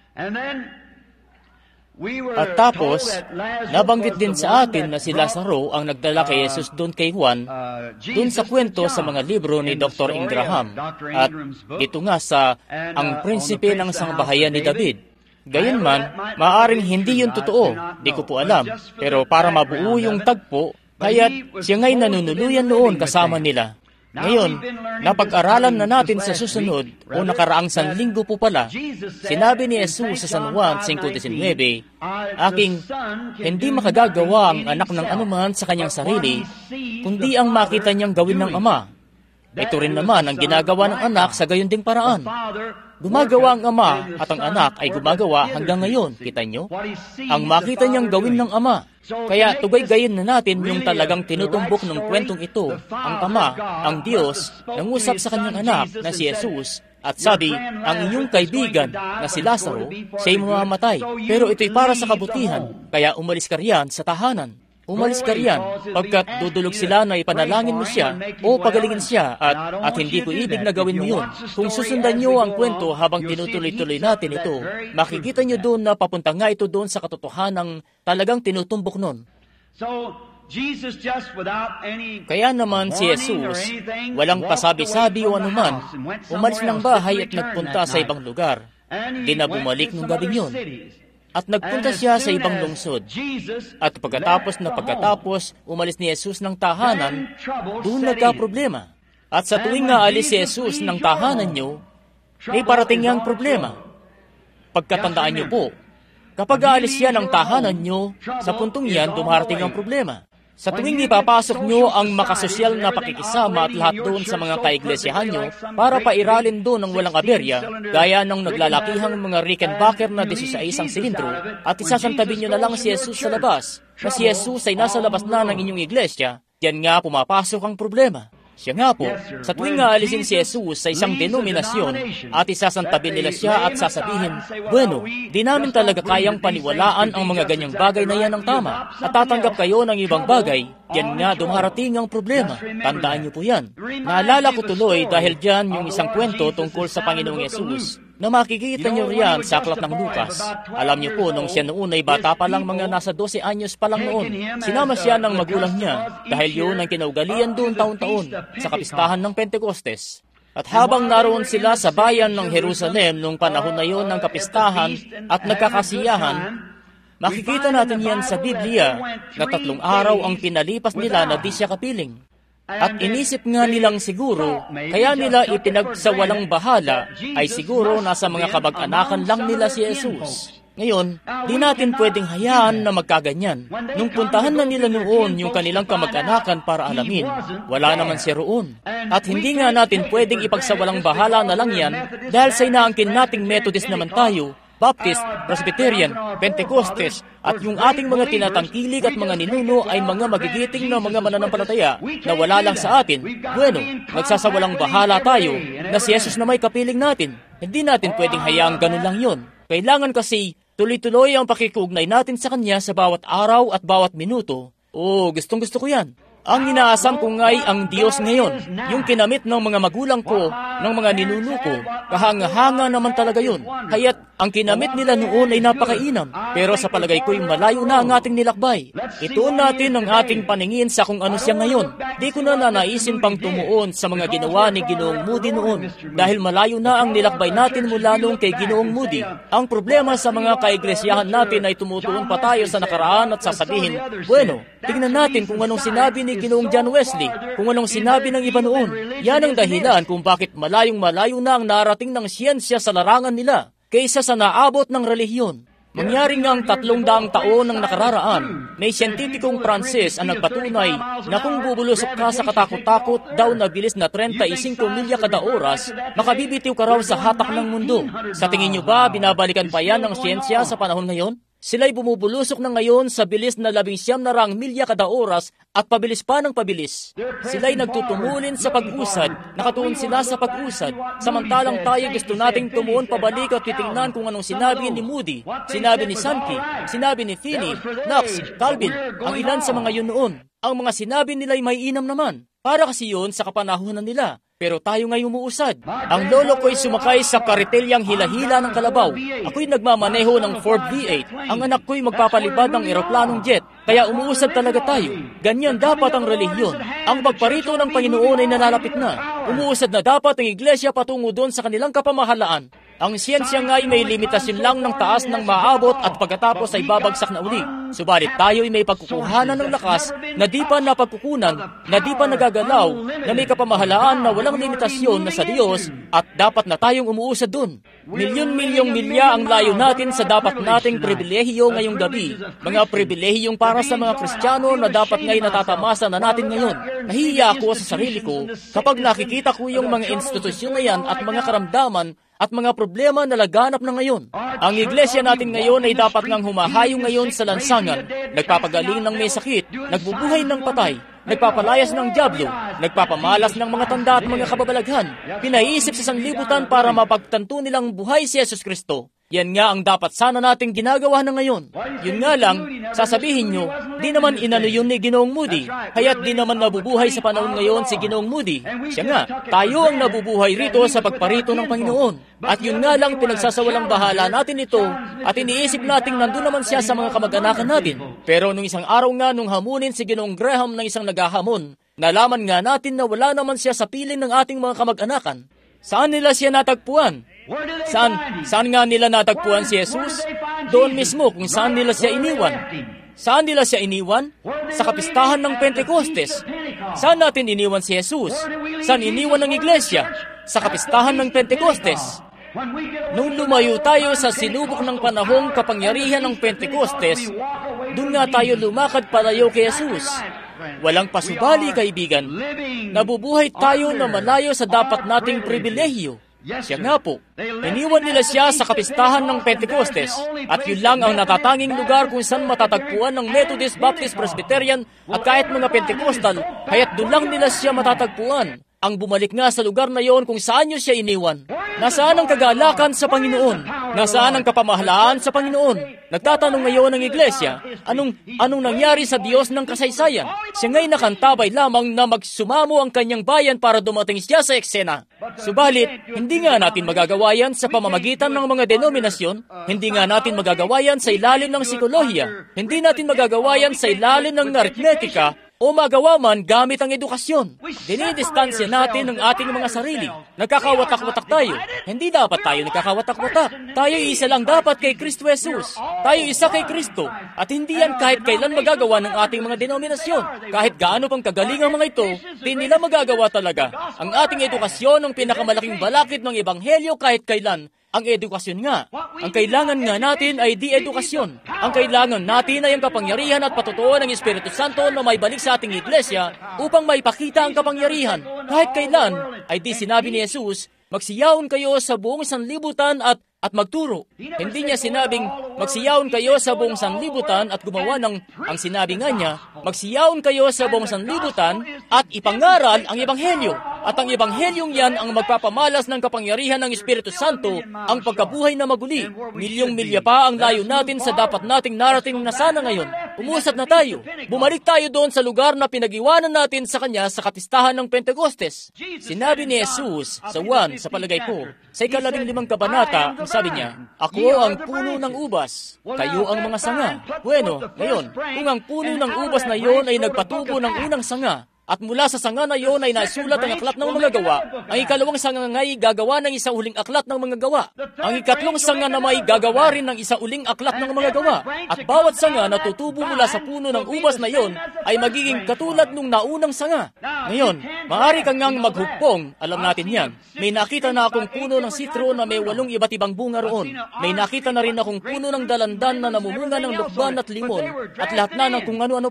At tapos, nabanggit din sa atin na si Lazaro ang nagdala kay Jesus doon kay Juan, doon sa kwento sa mga libro ni Doctor Ingraham. At ito nga sa Ang Prinsipe ng Sangbahayan ni David. Gayunman, maaaring hindi yun totoo, di ko po alam. Pero para mabuo yung tagpo, kaya't siya nga'y nanunuluyan noon kasama nila. Ngayon, napag-aralan na natin sa susunod o nakaraang sanlinggo po pala, sinabi ni Jesus sa San Juan five nineteen, aking hindi makagagawa ang anak ng anuman sa kanyang sarili, kundi ang makita niyang gawin ng Ama. Ito rin naman ang ginagawa ng anak sa gayon ding paraan. Gumagawa ang Ama at ang anak ay gumagawa hanggang ngayon, kita nyo? Ang makita niyang gawin ng Ama. Kaya tugay-gayin na natin yung talagang tinutumbok ng kwentong ito. Ang Ama, ang Diyos, nangusap sa kanyang anak na si Jesus at sabi, ang inyong kaibigan na si Lazaro, siya'y mamamatay. Pero ito'y para sa kabutihan, kaya umalis ka riyan sa tahanan. Umalis ka riyan, pagkat dudulog sila na ipanalangin mo siya o pagalingin siya at, at hindi ko ibig na gawin mo yun. Kung susundan nyo ang kwento habang tinutuloy-tuloy natin ito, makikita nyo doon na papunta nga ito doon sa katotohanang talagang tinutumbok nun. Kaya naman si Jesus, walang pasabi-sabi o anuman, umalis ng bahay at nagpunta sa ibang lugar. Di na bumalik nung gabing yun. At nagpunta siya sa ibang lungsod. At pagkatapos na pagkatapos, umalis ni Jesus ng tahanan, doon nagka-problema. At sa tuwing naalis si Jesus ng tahanan nyo, may parating niyang problema. Pagkatandaan niyo po, kapag aalis siya ng tahanan nyo, sa puntong yan, dumarating ang problema. Sa tuwing ipapasok nyo ang makasosyal na pakikisama at lahat doon sa mga kaiglesiyahan nyo para pairalin doon ng walang aberya, gaya ng naglalakihang mga Rickenbacker na disisayis ang silindro, at isasantabi nyo na lang si Jesus sa labas, na si Jesus ay nasa labas na ng inyong iglesia, yan nga pumapasok ang problema. Siya nga po, sa tuwing aalisin si Jesus sa isang denominasyon at isasantabi nila siya at sasabihin, bueno, di namin talaga kayang paniwalaan ang mga ganyang bagay na yan ang tama at tatanggap kayo ng ibang bagay, yan nga dumarating ang problema. Tandaan niyo po yan. Naalala ko tuloy dahil dyan yung isang kwento tungkol sa Panginoong Yesus na makikita niyo riyan sa aklat ng Lucas. Alam niyo po, nung siya noon ay bata pa lang, mga nasa twelve anyos pa lang noon, sinama siya ng magulang niya dahil yun ang kinaugalian doon taon-taon sa kapistahan ng Pentecostes. At habang naroon sila sa bayan ng Jerusalem nung panahon na yun ng kapistahan at nagkakasiyahan, makikita natin yan sa Biblia na tatlong araw ang pinalipas nila na di siya kapiling. At inisip nga nilang siguro, kaya nila ipinagsawalang bahala, ay siguro nasa mga kamag-anakan lang nila si Jesus. Ngayon, di natin pwedeng hayaan na magkaganyan. Nung puntahan na nila noon yung kanilang kamag-anakan para alamin, wala naman siya roon. At hindi nga natin pwedeng ipagsawalang bahala na lang yan, dahil sa inaangkin nating Methodist naman tayo, Baptist, Presbyterian, Pentecostes, at yung ating mga tinatangkilig at mga ninuno ay mga magigiting na mga mananampalataya na wala lang sa atin. Bueno, magsasawalang bahala tayo na si Jesus na may kapiling natin. Hindi natin pwedeng hayaang ganun lang yun. Kailangan kasi tuloy-tuloy ang pakikugnay natin sa Kanya sa bawat araw at bawat minuto. Oh, gustong-gusto ko yan. Ang inaasam ko nga'y ang Diyos ngayon, yung kinamit ng mga magulang ko, ng mga ninuno ko, kahanga-hanga naman talaga yun. Kaya't ang kinamit nila noon ay napakainam, pero sa palagay ko'y malayo na ang ating nilakbay. Ituon natin ang ating paningin sa kung ano siya ngayon. Di ko na nanaisin pang tumuon sa mga ginawa ni Ginoong Moody noon, dahil malayo na ang nilakbay natin mula noong kay Ginoong Moody. Ang problema sa mga kaiglesiyahan natin ay tumutuon pa tayo sa nakaraan at sasabihin, bueno, tingnan natin kung anong sinabi ni Ginoong John Wesley, kung anong sinabi ng iba noon. Yan ang dahilan kung bakit malayong malayo na ang narating ng siyensya sa larangan nila kaysa sa naabot ng relihiyon. Mangyari nga ang tatlong daang taon ng nakararaan, may siyentipikong Pranses ang nagpatunay na kung bubulusok ka sa katakot-takot daw na bilis na thirty-five milya kada oras, makabibitiw ka raw sa hatak ng mundo. Sa tingin nyo ba, binabalikan pa yan ng siyensya sa panahon ngayon? Sila'y bumubulusok na ngayon sa bilis na labing siyam na raang milya kada oras at pabilis pa ng pabilis. Sila'y nagtutumulin sa pag-usad, nakatuon sila sa pag-usad, samantalang tayo gusto nating tumuon pabalik at titingnan kung anong sinabi ni Moody, sinabi ni Sankey, sinabi ni Finney, Knox, Calvin, ang ilan sa mga yun noon. Ang mga sinabi nila'y may inam naman, para kasi yun sa kapanahunan nila. Pero tayo nga'y umuusad. Ang lolo ko'y sumakay sa karitelyang hila-hila ng kalabaw. Ako'y nagmamaneho ng Ford V eight. Ang anak ko'y magpapalipad ng eroplanong jet. Kaya umuusad talaga tayo. Ganyan dapat ang relihiyon. Ang pagparito ng Panginoon ay nalalapit na. Umuusad na dapat ang iglesia patungo doon sa kanilang kapamahalaan. Ang siyensya nga'y may limitasyon lang ng taas ng maabot at pagkatapos ay babagsak na uli. Subalit tayo'y may pagkukuhanan ng lakas na di pa napagkukunan, na di pa nagagalaw, na may kapamahalaan na walang limitasyon na sa Diyos at dapat na tayong umuusad dun. Milyon-milyong milya ang layo natin sa dapat nating pribilehiyo ngayong gabi. Mga pribilehiyong para sa mga Kristiyano na dapat nga'y natatamasa na natin ngayon. Nahihiya ako sa sarili ko kapag nakikita ko yung mga institusyon na yan at mga karamdaman at mga problema na laganap na ngayon. Ang iglesia natin ngayon ay dapat ngang humahayong ngayon sa lansangan, nagpapagaling ng may sakit, nagbubuhay ng patay, nagpapalayas ng dyablo, nagpapamalas ng mga tanda at mga kababalaghan, pinaisip sa sanlibutan para mapagtanto nilang buhay si Jesus Kristo. Yan nga ang dapat sana nating ginagawa na ngayon. Yun nga lang, sasabihin nyo, di naman inano yun ni Ginoong Moody, kaya't di naman nabubuhay sa panahon ngayon si Ginoong Moody. Siya nga, tayo ang nabubuhay rito sa pagparito ng Panginoon. At yun nga lang pinagsasawalang bahala natin ito at iniisip nating nandun naman siya sa mga kamag-anakan natin. Pero nung isang araw nga nung hamunin si Ginoong Graham ng isang naghahamon, nalaman nga natin na wala naman siya sa piling ng ating mga kamag-anakan. Saan nila siya natagpuan? Saan, saan nga nila natagpuan si Jesus? Doon mismo kung saan nila siya iniwan. Saan nila siya iniwan? Sa kapistahan ng Pentecostes. Saan natin iniwan si Jesus? Saan iniwan ng iglesia? Sa kapistahan ng Pentecostes. Nung lumayo tayo sa sinubok ng panahong kapangyarihan ng Pentecostes, doon nga tayo lumakad palayo kay Jesus. Walang pasubali, kaibigan. Nabubuhay tayo na malayo sa dapat nating pribilehiyo. Siya nga po, iniwan nila siya sa kapistahan ng Pentecostes at yun lang ang natatanging lugar kung saan matatagpuan ng Methodist, Baptist, Presbyterian at kahit mga Pentecostal, kaya't doon lang nila siya matatagpuan. Ang bumalik nga sa lugar na yon kung saan niyo siya iniwan. Nasaan ang kagalakan sa Panginoon? Nasaan ang kapamahalaan sa Panginoon? Nagtatanong ngayon ang iglesia, anong, anong nangyari sa Diyos ng kasaysayan? Siya nga'y nakantabay lamang na magsumamo ang kanyang bayan para dumating siya sa eksena. Subalit, hindi nga natin magagawa yan sa pamamagitan ng mga denominasyon, hindi nga natin magagawa yan sa ilalim ng psikolohiya, hindi natin magagawa yan sa ilalim ng aritmetika, o magawa man gamit ang edukasyon. Dinidistansya natin ang ating mga sarili. Nagkakawatak-watak tayo. Hindi dapat tayo nagkakawatak-watak. Tayo isa lang dapat kay Kristo Jesus. Tayo isa kay Kristo. At hindi yan kahit kailan magagawa ng ating mga denominasyon. Kahit gaano pang kagaling ang mga ito, di nila magagawa talaga. Ang ating edukasyon ang pinakamalaking balakid ng Ebanghelyo kahit kailan. Ang edukasyon nga. Ang kailangan nga natin ay di-edukasyon. Ang kailangan natin ay ang kapangyarihan at patutuo ng Espiritu Santo na may balik sa ating iglesia upang maipakita ang kapangyarihan. Kahit kailan ay di sinabi ni Jesus, magsiyaon kayo sa buong sanlibutan at at magturo. Hindi niya sinabing, magsiyaon kayo sa buong sanlibutan at gumawa ng, ang sinabi nga niya, magsiyaon kayo sa buong sanlibutan at ipangaral ang Ebanghelyo. At ang Ebanghelyong yan ang magpapamalas ng kapangyarihan ng Espiritu Santo, ang pagkabuhay na maguli. Milyong-milya pa ang layo natin sa dapat nating narating na sana ngayon. Umusad na tayo. Bumalik tayo doon sa lugar na pinag-iwanan natin sa kanya sa kapistahan ng Pentecostes. Sinabi ni Jesus sa Juan, sa palagay ko, sa ikalabing limang kabanata, sabi niya, ako ang puno ng ubas, kayo ang mga sanga. Bueno, ngayon, kung ang puno ng ubas na yon ay nagpatubo ng unang sanga, at mula sa sanga na yon ay nasulat ang aklat ng mga gawa, ang ikalawang sanga nga'y gagawa ng isang uling aklat ng mga gawa. Ang ikatlong sanga na may gagawa rin ng isang uling aklat ng mga gawa. At bawat sanga na tutubo mula sa puno ng ubas na yon ay magiging katulad nung naunang sanga. Ngayon, maaari kang ngang maghugpong, alam natin yan. May nakita na akong puno ng sitro na may walong iba't ibang bunga roon. May nakita na rin akong puno ng dalandan na namumunga ng lukban at limon at lahat na ng kung ano-ano pa.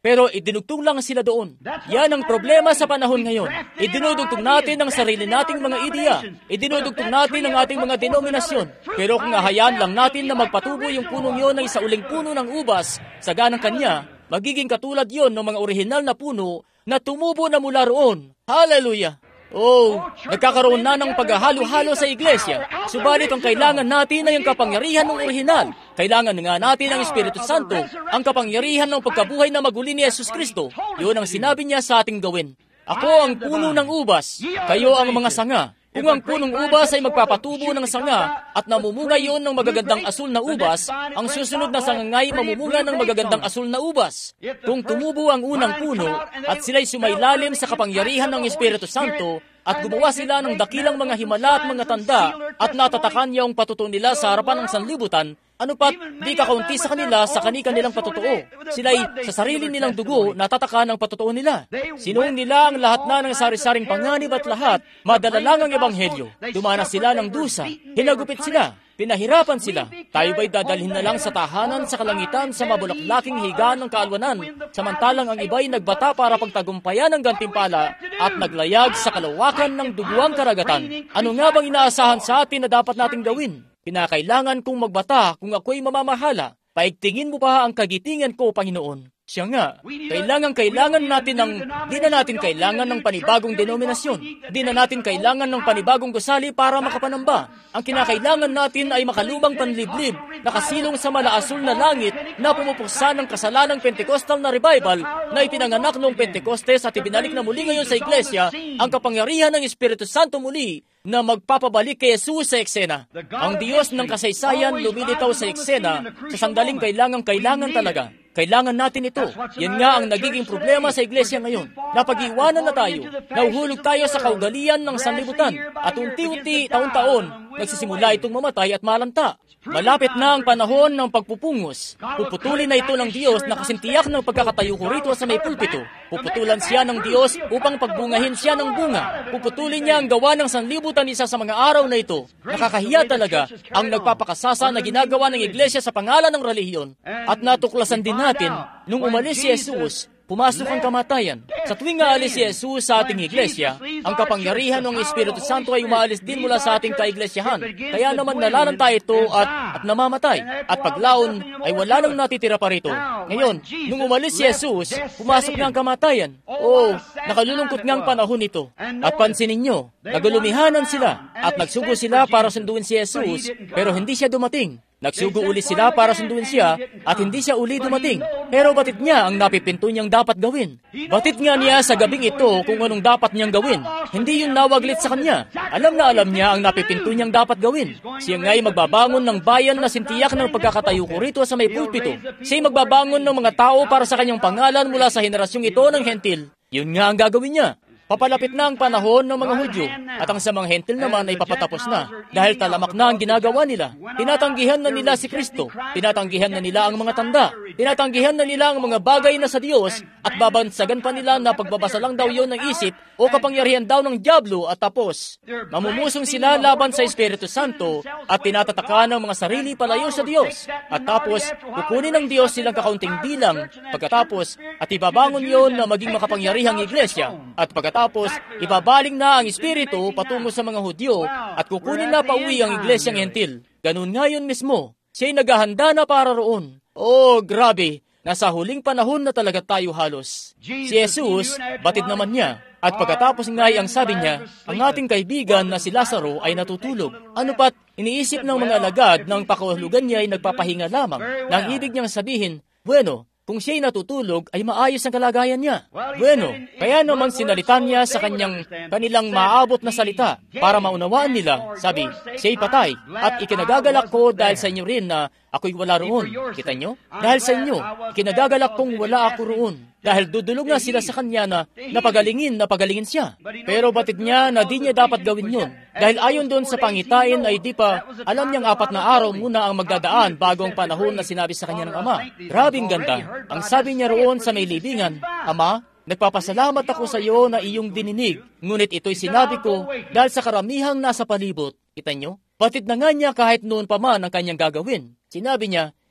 Pero idinugtong lang sila doon. Yan ang problema sa panahon ngayon. Idinudugtong natin ang sarili nating mga ideya. Idinudugtong natin ang ating mga denominasyon. Pero kung ahayaan lang natin na magpatubo yung punong yon ng isauling puno ng ubas sa ganang kanya, magiging katulad yon ng mga orihinal na puno na tumubo na mula roon. Hallelujah! Oh, nagkakaroon na ng paghahalo-halo sa iglesia. Subalit ang kailangan natin ay ang kapangyarihan ng orihinal. Kailangan nga natin ang Espiritu Santo, ang kapangyarihan ng pagkabuhay na maguli ni Jesus Kristo. Yun ang sinabi niya sa ating gawin. Ako ang puno ng ubas, kayo ang mga sanga. Kung ang punong ubas ay magpapatubo ng sanga at namumunga yon ng magagandang asul na ubas, ang susunod na sangangay mamumunga ng magagandang asul na ubas. Kung tumubo ang unang puno at sila'y sumailalim sa kapangyarihan ng Espiritu Santo at gumawa sila ng dakilang mga himala at mga tanda at natatakan niya ang patutuo nila sa harapan ng sanlibutan, ano pat, di kakaunti sa kanila sa kani-kanilang patutuo. Sila'y sa sarili nilang dugo natatakan ang patutuo nila. Sinuong nila ang lahat na ng sari-saring panganib at lahat, madala lang ang ebanghelyo. Dumanas sila ng dusa, hinagupit sila, pinahirapan sila. Tayo ba'y dadalhin na lang sa tahanan sa kalangitan sa mabulaklaking higaan ng kaalwanan, samantalang ang iba'y nagbata para pagtagumpayan ng gantimpala at naglayag sa kalawakan ng duguang karagatan. Ano nga bang inaasahan sa atin na dapat nating gawin? Pinakailangan kong magbata kung ako'y mamamahala. Paigtingin mo pa ang kagitingan ko, Panginoon. Siya nga, kailangan-kailangan natin ng, di na natin kailangan ng panibagong denominasyon. Di na natin kailangan ng panibagong gusali para makapanamba. Ang kinakailangan natin ay makalubang panliblib, nakasilong sa malaasul na langit na pumupuksa ng kasalanang Pentecostal na revival na ipinanganak noong Pentecostes at ibinalik na muli ngayon sa iglesia ang kapangyarihan ng Espiritu Santo muli na magpapabalik kay Jesus sa eksena. Ang Diyos ng kasaysayan lumilitaw sa eksena sa sandaling kailangan-kailangan talaga. Kailangan natin ito. Yan nga ang nagiging problema sa iglesia ngayon. Napag-iwanan na tayo. Nahuhulog tayo sa kaugalian ng sanlibutan. At unti-unti, taon-taon, nagsisimula itong mamatay at malanta. Malapit na ang panahon ng pagpupungos. Puputulin na ito ng Diyos na kasintiyak ng pagkakatayo ko rito sa may pulpito. Puputulan siya ng Diyos upang pagbungahin siya ng bunga. Puputulin niya ang gawa ng sanlibutan isa sa mga araw na ito. Nakakahiya talaga ang nagpapakasasa na ginagawa ng iglesia sa pangalan ng relihiyon. At natuklasan din natin, nung umalis si Jesus, pumasok ang kamatayan. Sa tuwing aalis si Jesus sa ating iglesia, ang kapangyarihan ng Espiritu Santo ay umaalis din mula sa ating kaiglesiyahan. Kaya naman nalalanta ito at, at namamatay. At paglaon ay wala nang natitira pa rito. Ngayon, nung umalis si Jesus, pumasok na ang kamatayan. Oh, nakalulungkot nga ang panahon nito. At pansinin nyo, nagulumihanan sila at nagsugo sila para sunduin si Jesus, pero hindi siya dumating. Nagsugo uli sila para sunduin siya at hindi siya uli dumating. Pero batid niya ang napipinto niyang dapat gawin. Batid nga niya sa gabing ito kung anong dapat niyang gawin. Hindi yung nawaglit sa kanya. Alam na alam niya ang napipinto niyang dapat gawin. Siya nga'y magbabangon ng bayan na sintiyak ng pagkakatayo ko rito sa may pulpito. Siya'y magbabangon ng mga tao para sa kanyang pangalan mula sa henerasyong ito ng hentil. Yun nga ang gagawin niya. Papalapit na ang panahon ng mga Hudyo at ang sa mga hentil naman ay papatapos na dahil talamak na ang ginagawa nila. Tinatanggihan na nila si Kristo, tinatanggihan na nila ang mga tanda, tinatanggihan na nila ang mga bagay na sa Diyos at babansagan pa nila na pagbabasa lang daw yon ng isip o kapangyarihan daw ng dyablo at tapos. Mamumusong sila laban sa Espiritu Santo at tinatatakan ng mga sarili palayo sa Diyos. At tapos, kukunin ng Diyos silang kakaunting bilang pagkatapos at ibabangon yon na maging makapangyarihang iglesia. At pagkatapos, ibabaling na ang Espiritu patungo sa mga Hudyo at kukunin na pauwi ang iglesyang hentil. Ganun nga yun mismo. Siya'y naghahanda na para roon. Oh, grabe! Nasa huling panahon na talaga tayo halos. Si Jesus, batid naman niya. At pagkatapos nga'y ang sabi niya, ang ating kaibigan na si Lazaro ay natutulog. Ano pat, iniisip ng mga alagad ng pakahulugan niya ay nagpapahinga lamang. Nang ibig niyang sabihin, bueno, kung siya'y natutulog, ay maayos ang kalagayan niya. Bueno, kaya naman sinalitan niya sa kanyang kanilang maabot na salita para maunawaan nila. Sabi, siya'y patay at ikinagagalak ko dahil sa inyo rin na ako'y wala roon. Kita nyo? Dahil sa inyo, ikinagagalak kong wala ako roon. Dahil dudulog na sila sa kanya na napagalingin, napagalingin siya. Pero batid niya na di niya dapat gawin yun. Dahil ayon doon sa pangitain ay di pa alam niyang apat na araw muna ang magdadaan bago ang panahon na sinabi sa kanya ng Ama. Grabing ganda. Ang sabi niya roon sa may libingan, Ama, nagpapasalamat ako sa iyo na iyong dininig. Ngunit ito'y sinabi ko dahil sa karamihang nasa palibot. Kita nyo? Batid na nga niya kahit noon pa man ang kanyang gagawin. Sinabi niya,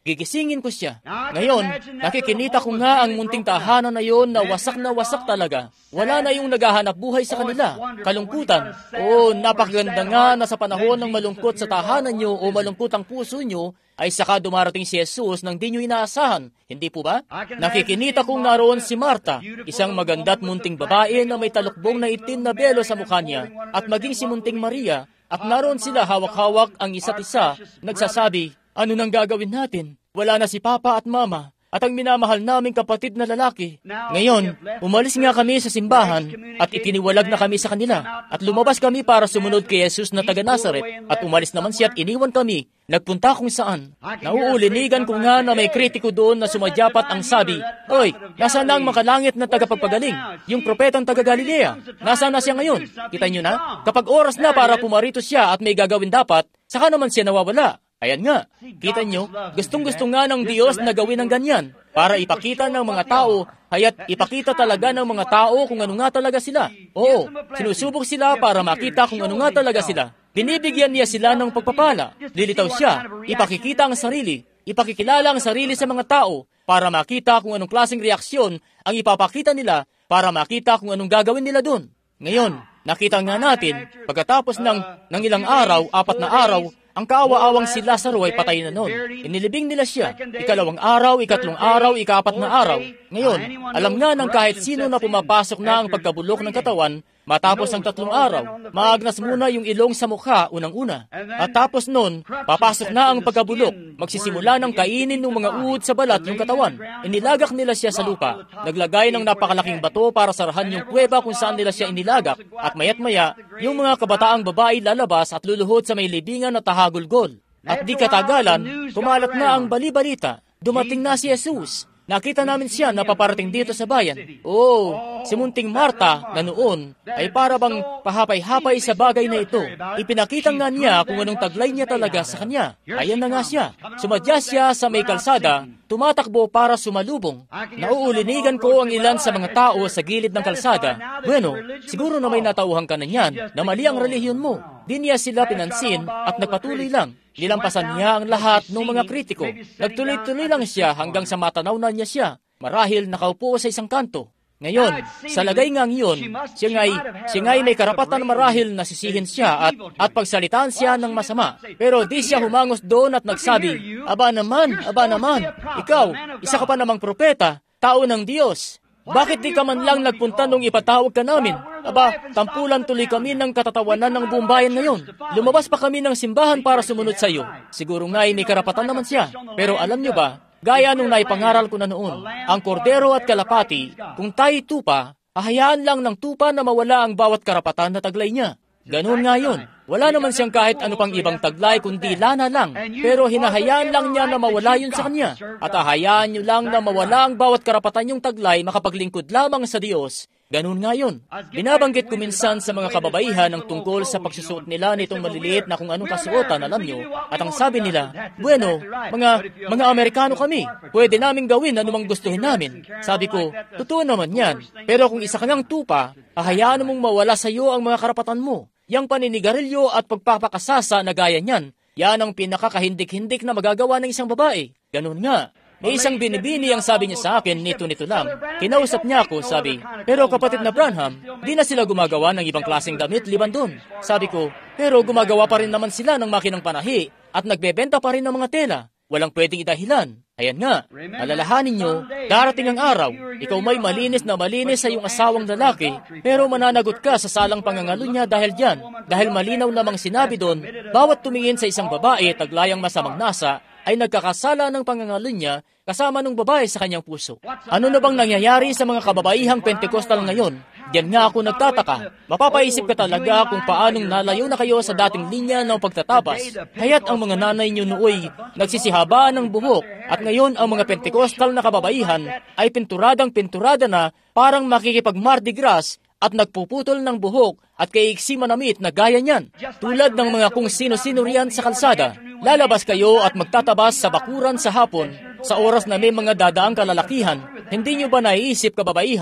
gigisingin ko siya. Ngayon, nakikinita ko nga ang munting tahanan na yon na wasak na wasak talaga. Wala na yung naghahanap buhay sa kanila. Kalungkutan. O, napakaganda nga na sa panahon ng malungkot sa tahanan nyo o malungkot ang puso nyo, ay saka dumarating si Jesus nang di nyo inaasahan. Hindi po ba? Nakikinita kong naroon si Marta, isang maganda't munting babae na may talukbong na itim na belo sa mukha niya, at maging si munting Maria, at naroon sila hawak-hawak ang isa't isa, nagsasabi, ano nang gagawin natin? Wala na si Papa at Mama, at ang minamahal naming kapatid na lalaki. Ngayon, umalis nga kami sa simbahan at itiniwalag na kami sa kanila. At lumabas kami para sumunod kay Jesus na taga Nazaret at umalis naman siya at iniwan kami. Nagpunta kung saan. Nauulinigan ko nga na may kritiko doon na sumadyapat ang sabi, Oy, nasaan na ang makalangit na tagapagpagaling? Yung propetang taga Galilea. Nasaan na siya ngayon? Kita nyo na? Kapag oras na para pumarito siya at may gagawin dapat, saka naman siya nawawala. Ayan nga, kita nyo, gustong-gusto nga ng Diyos na gawin ng ganyan para ipakita ng mga tao, kaya't ipakita talaga ng mga tao kung ano nga talaga sila. Oo, sinusubok sila para makita kung ano nga talaga sila. Binibigyan niya sila ng pagpapala. Lilitaw siya, ipakikita ang sarili, ipakikilala ang sarili sa mga tao para makita kung anong klaseng reaksyon ang ipapakita nila para makita kung anong gagawin nila dun. Ngayon, nakita nga natin, pagkatapos ng, ng ilang araw, apat na araw, ang kaawa-awang si Lazaro ay patay na noon. Inilibing nila siya. Ikalawang araw, ikatlong araw, ikaapat na araw. Ngayon, alam nga ng kahit sino na pumapasok na ang pagkabulok ng katawan, matapos ang tatlong araw, maagnas muna yung ilong sa mukha unang-una. At tapos noon, papasok na ang pagkabulok. Magsisimula ng kainin ng mga uod sa balat yung katawan. Inilagak nila siya sa lupa. Naglagay ng napakalaking bato para sarahan yung kuweba kung saan nila siya inilagak. At mayat maya, yung mga kabataang babae lalabas at luluhod sa may libingan na tahagulgol. At di katagalan, kumalat na ang bali-balita. Dumating na si Jesus. Nakita namin siya na paparating dito sa bayan. Oh, si munting Marta na noon ay para bang pahapay-hapay sa bagay na ito. Ipinakita nga niya kung anong taglay niya talaga sa kanya. Ayan na nga siya. Sumadya siya sa may kalsada, tumatakbo para sumalubong. Nauulinigan ko ang ilan sa mga tao sa gilid ng kalsada. Bueno, siguro na may natauhan ka na niyan na mali ang relihiyon mo. Di niya sila pinansin at nagpatuloy lang. Nilampasan niya ang lahat ng mga kritiko. Nagtuloy-tuloy lang siya hanggang sa matanaw na niya siya. Marahil nakaupo sa isang kanto. Ngayon, sa lagay nga ngayon, siya nga'y, siya nga'y may karapatan marahil na sisihin siya at, at pagsalitaan siya ng masama. Pero di siya humangos doon at nagsabi, Aba naman, aba naman, ikaw, isa ka pa namang propeta, tao ng Diyos. Bakit di ka man lang nagpunta nung ipatawag ka namin? Aba, tampulan tuloy kami ng katatawanan ng buong bayan ngayon. Lumabas pa kami ng simbahan para sumunod sa iyo. Siguro nga ay may karapatan naman siya. Pero alam niyo ba, gaya nung naipangaral ko na noon, ang kordero at kalapati, kung tayo tupa, ahayaan lang ng tupa na mawala ang bawat karapatan na taglay niya. Ganun nga yun. Wala naman siyang kahit ano pang ibang taglay kundi lana lang. Pero hinahayaan lang niya na mawala yun sa kanya. At ahayaan niyo lang na mawala ang bawat karapatan yung taglay makapaglingkod lamang sa Diyos. Ganun nga yun. Binabanggit ko minsan sa mga kababaihan ang tungkol sa pagsusuot nila nitong maliliit na kung anong kasuotan, alam nyo. At ang sabi nila, bueno, mga mga Amerikano kami, pwede naming gawin anumang gustuhin namin. Sabi ko, totoo naman yan. Pero kung isa kang tupa, ahayaan mong mawala sa iyo ang mga karapatan mo. Yang paninigarilyo at pagpapakasasa na gaya niyan, yan ang pinakakahindik-hindik na magagawa ng isang babae. Ganun nga. May isang binibini ang sabi niya sa akin, nito-nito lang. Kinausap niya ako, sabi, pero kapatid na Branham, di na sila gumagawa ng ibang klaseng damit liban doon. Sabi ko, pero gumagawa pa rin naman sila ng makinang panahi at nagbebenta pa rin ng mga tela. Walang pwedeng idahilan. Ayan nga, alalahanin nyo, darating ang araw, ikaw may malinis na malinis sa iyong asawang lalaki, pero mananagot ka sa salang pangangalo niya dahil diyan. Dahil malinaw namang sinabi doon, bawat tumingin sa isang babae taglayang masamang nasa, ay nagkakasala ng pangangalo niya kasama ng babae sa kanyang puso. Ano na bang nangyayari sa mga kababaihang Pentecostal ngayon? Diyan nga ako nagtataka. Mapapaisip ka talaga kung paanong nalayo na kayo sa dating linya ng pagtatabas. Kaya't ang mga nanay nyo nooy nagsisihabaan ng buhok at ngayon ang mga Pentecostal na kababaihan ay pinturadang pinturada na parang makikipag-Mardi Gras at nagpuputol ng buhok at kaiiksi manamit na gaya niyan. Tulad ng mga kung sino-sino riyan sa kalsada, lalabas kayo at magtatabas sa bakuran sa hapon sa oras na may mga dadaang kalalakihan. Hindi nyo ba naiisip, kababaihan,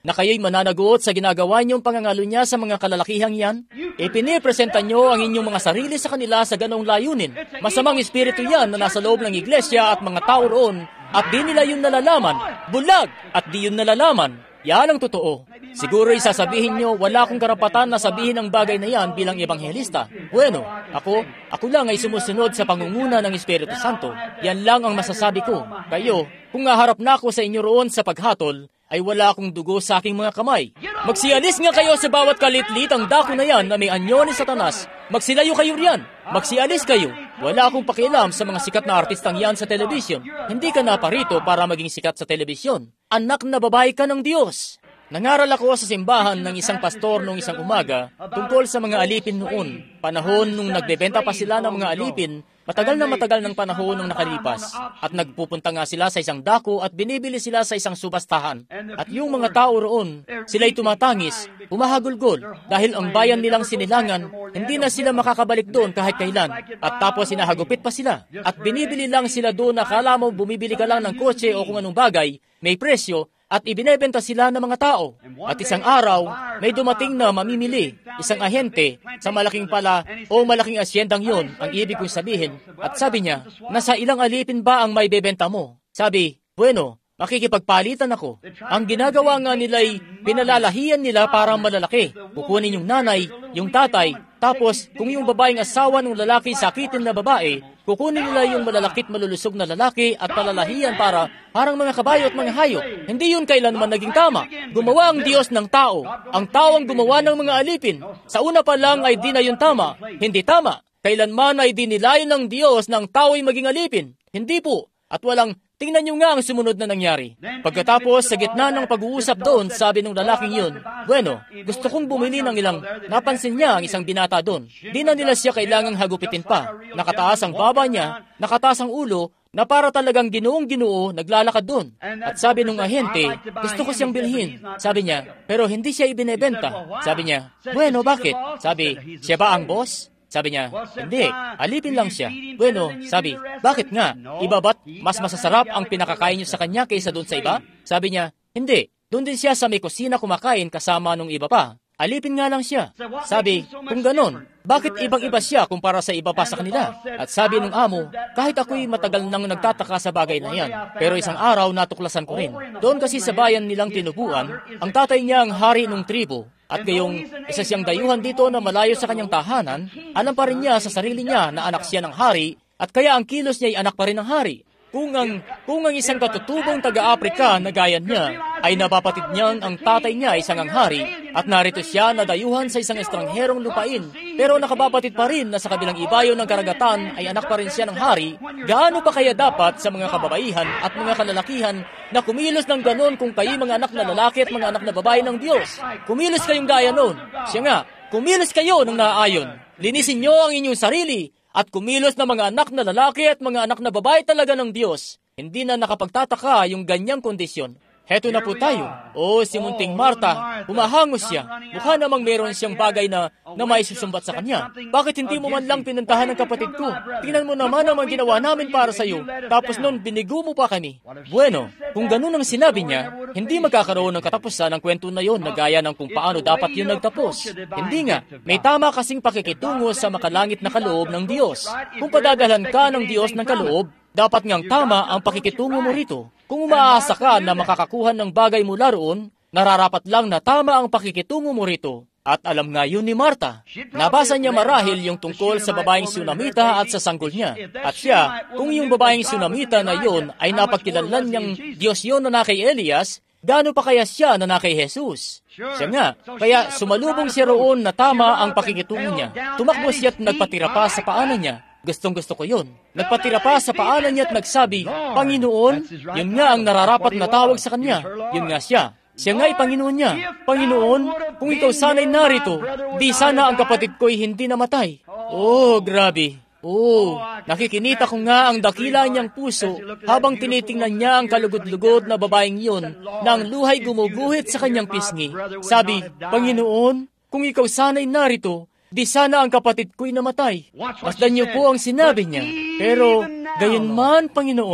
na kayo'y mananagot sa ginagawa niyong pangangalo niya sa mga kalalakihang yan? Ipinipresenta niyo ang inyong mga sarili sa kanila sa ganong layunin. Masamang espiritu yan na nasa loob ng iglesia at mga tao roon, at di nila yun nalalaman. Bulag! At di yun nalalaman. Yan ang totoo. Siguro isasabihin nyo, wala akong karapatan na sabihin ang bagay na yan bilang ebanghelista. Bueno, ako, ako lang ay sumusunod sa pangunguna ng Espiritu Santo. Yan lang ang masasabi ko. Kayo, kung haharap na ako sa inyo roon sa paghatol, ay wala akong dugo sa aking mga kamay. Magsialis nga kayo sa bawat kalitlit-ang dako na yan na may anyo ni Satanas. Magsilayo kayo riyan. Magsialis kayo. Wala akong pakialam sa mga sikat na artistang yan sa telebisyon. Hindi ka naparito para maging sikat sa telebisyon. Anak na babae ka ng Diyos. Nangaral ako sa simbahan ng isang pastor noong isang umaga tungkol sa mga alipin noon. Panahon nung nagbebenta pa sila ng mga alipin, matagal na matagal ng panahon nung nakalipas. At nagpupunta nga sila sa isang dako at binibili sila sa isang subastahan. At yung mga tao roon, sila'y tumatangis, humahagulgol, dahil ang bayan nilang sinilangan, hindi na sila makakabalik doon kahit kailan. At tapos sinahagupit pa sila. At binibili lang sila doon na akala mo bumibili ka lang ng kotse o kung anong bagay, may presyo, at ibinebenta sila ng mga tao. At isang araw, may dumating na mamimili, isang ahente, sa malaking pala o malaking asyendang yon, ang ibig kong sabihin. At sabi niya, nasa ilang alipin ba ang may bebenta mo? Sabi, bueno, makikipagpalitan ako. Ang ginagawa nga nila'y pinalalahian nila para malalaki. Kukunin yung nanay, yung tatay, tapos kung yung babaeng asawa ng lalaki sakitin na babae, kukunin nila yung malalakit malulusog na lalaki at palalahian para parang mga kabayo at mga hayop. Hindi yun kailanman naging tama. Gumawa ang Diyos ng tao. Ang tao ang gumawa ng mga alipin. Sa una pa lang ay di na yun tama. Hindi tama. Kailanman ay di nilayon ng Diyos ng tao ay maging alipin. Hindi po. At walang, tingnan nyo nga ang sumunod na nangyari. Pagkatapos, sa gitna ng pag-uusap doon, sabi ng lalaking yun, bueno, gusto kong bumili ng ilang, napansin niya ang isang binata doon. Di na nila siya kailangang hagupitin pa. Nakataas ang baba niya, nakataas ang ulo, na para talagang ginoong ginoo, naglalakad doon. At sabi nung ahente, gusto ko siyang bilhin. Sabi niya, pero hindi siya ibinebenta. Sabi niya, bueno, bakit? Sabi, siya ba ang boss? Sabi niya, hindi, alipin lang siya. Bueno, sabi, bakit nga? Iba ba't mas masasarap ang pinakakain niyo sa kanya kaysa doon sa iba? Sabi niya, hindi, doon din siya sa may kusina kumakain kasama nung iba pa. Alipin nga lang siya. Sabi, kung ganon, bakit ibang-iba siya kumpara sa iba pa sa kanila? At sabi ng amo, kahit ako'y matagal nang nagtataka sa bagay na yan, pero isang araw natuklasan ko rin. Doon kasi sa bayan nilang tinubuan, ang tatay niya ang hari ng tribo. At gayong isa siyang dayuhan dito na malayo sa kanyang tahanan, alam pa rin niya sa sarili niya na anak siya ng hari, at kaya ang kilos niya ay anak pa rin ng hari. Kung ang, kung ang isang katutubong taga-Afrika na gaya niya ay napapatid niyang ang tatay niya isang ang hari at narito siya na dayuhan sa isang estrangherong lupain pero nakabapatid pa rin na sa kabilang ibayo ng karagatan ay anak pa rin siya ng hari, gaano pa kaya dapat sa mga kababaihan at mga kalalakihan na kumilos ng ganon kung kayo mga anak na lalaki at mga anak na babae ng Diyos? Kumilos kayong gaya noon. Siya nga, kumilos kayo ng naayon. Linisin niyo ang inyong sarili at kumilos na mga anak na lalaki at mga anak na babae talaga ng Diyos. Hindi na nakapagtataka yung ganyang kondisyon. Heto na po tayo. O, si Munting Marta, humahangos siya. Mukha namang meron siyang bagay na, na may susumbat sa kanya. Bakit hindi mo man lang pinuntahan ng kapatid ko? Tingnan mo naman ang ginawa namin para sa iyo. Tapos noon, binigo mo pa kami. Bueno, kung ganun ang sinabi niya, hindi magkakaroon ng katapusan ng kwento na yon na gaya ng kung paano dapat yun nagtapos. Hindi nga, may tama kasing pakikitungo sa makalangit na kaloob ng Diyos. Kung padadalan ka ng Diyos ng kaloob, dapat ngang tama ang pakikitungo mo rito. Kung umaasa ka na makakakuha ng bagay mula roon, nararapat lang na tama ang pakikitungo mo rito. At alam nga yun ni Marta. Nabasa niya marahil yung tungkol sa babaeng Sunamita at sa sanggol niya. At siya, kung yung babaeng Sunamita na yun ay napagkilanlan niyang Diyos yun na na kay Elias, gaano pa kaya siya na na kay Jesus? Siya nga, kaya sumalubong siya roon na tama ang pakikitungo niya. Tumakbo siya at nagpatira pa sa paanan niya. Gustong gusto ko yun. Nagpatira pa sa paanan niya at nagsabi, Panginoon, yun nga ang nararapat na tawag sa kanya. Yun nga siya. Siya nga ay Panginoon niya. Panginoon, kung ikaw sana'y narito, di sana ang kapatid ko'y hindi namatay. Oh, grabe. Oh, nakikinita ko nga ang dakila niyang puso habang tinitingnan niya ang kalugod-lugod na babaeng yun na ang luhay gumuguhit sa kanyang pisngi. Sabi, Panginoon, kung ikaw sana'y narito, di sana ang kapatid ko'y namatay. Masdan niyo po ang sinabi niya. Pero, gayon man, Panginoon,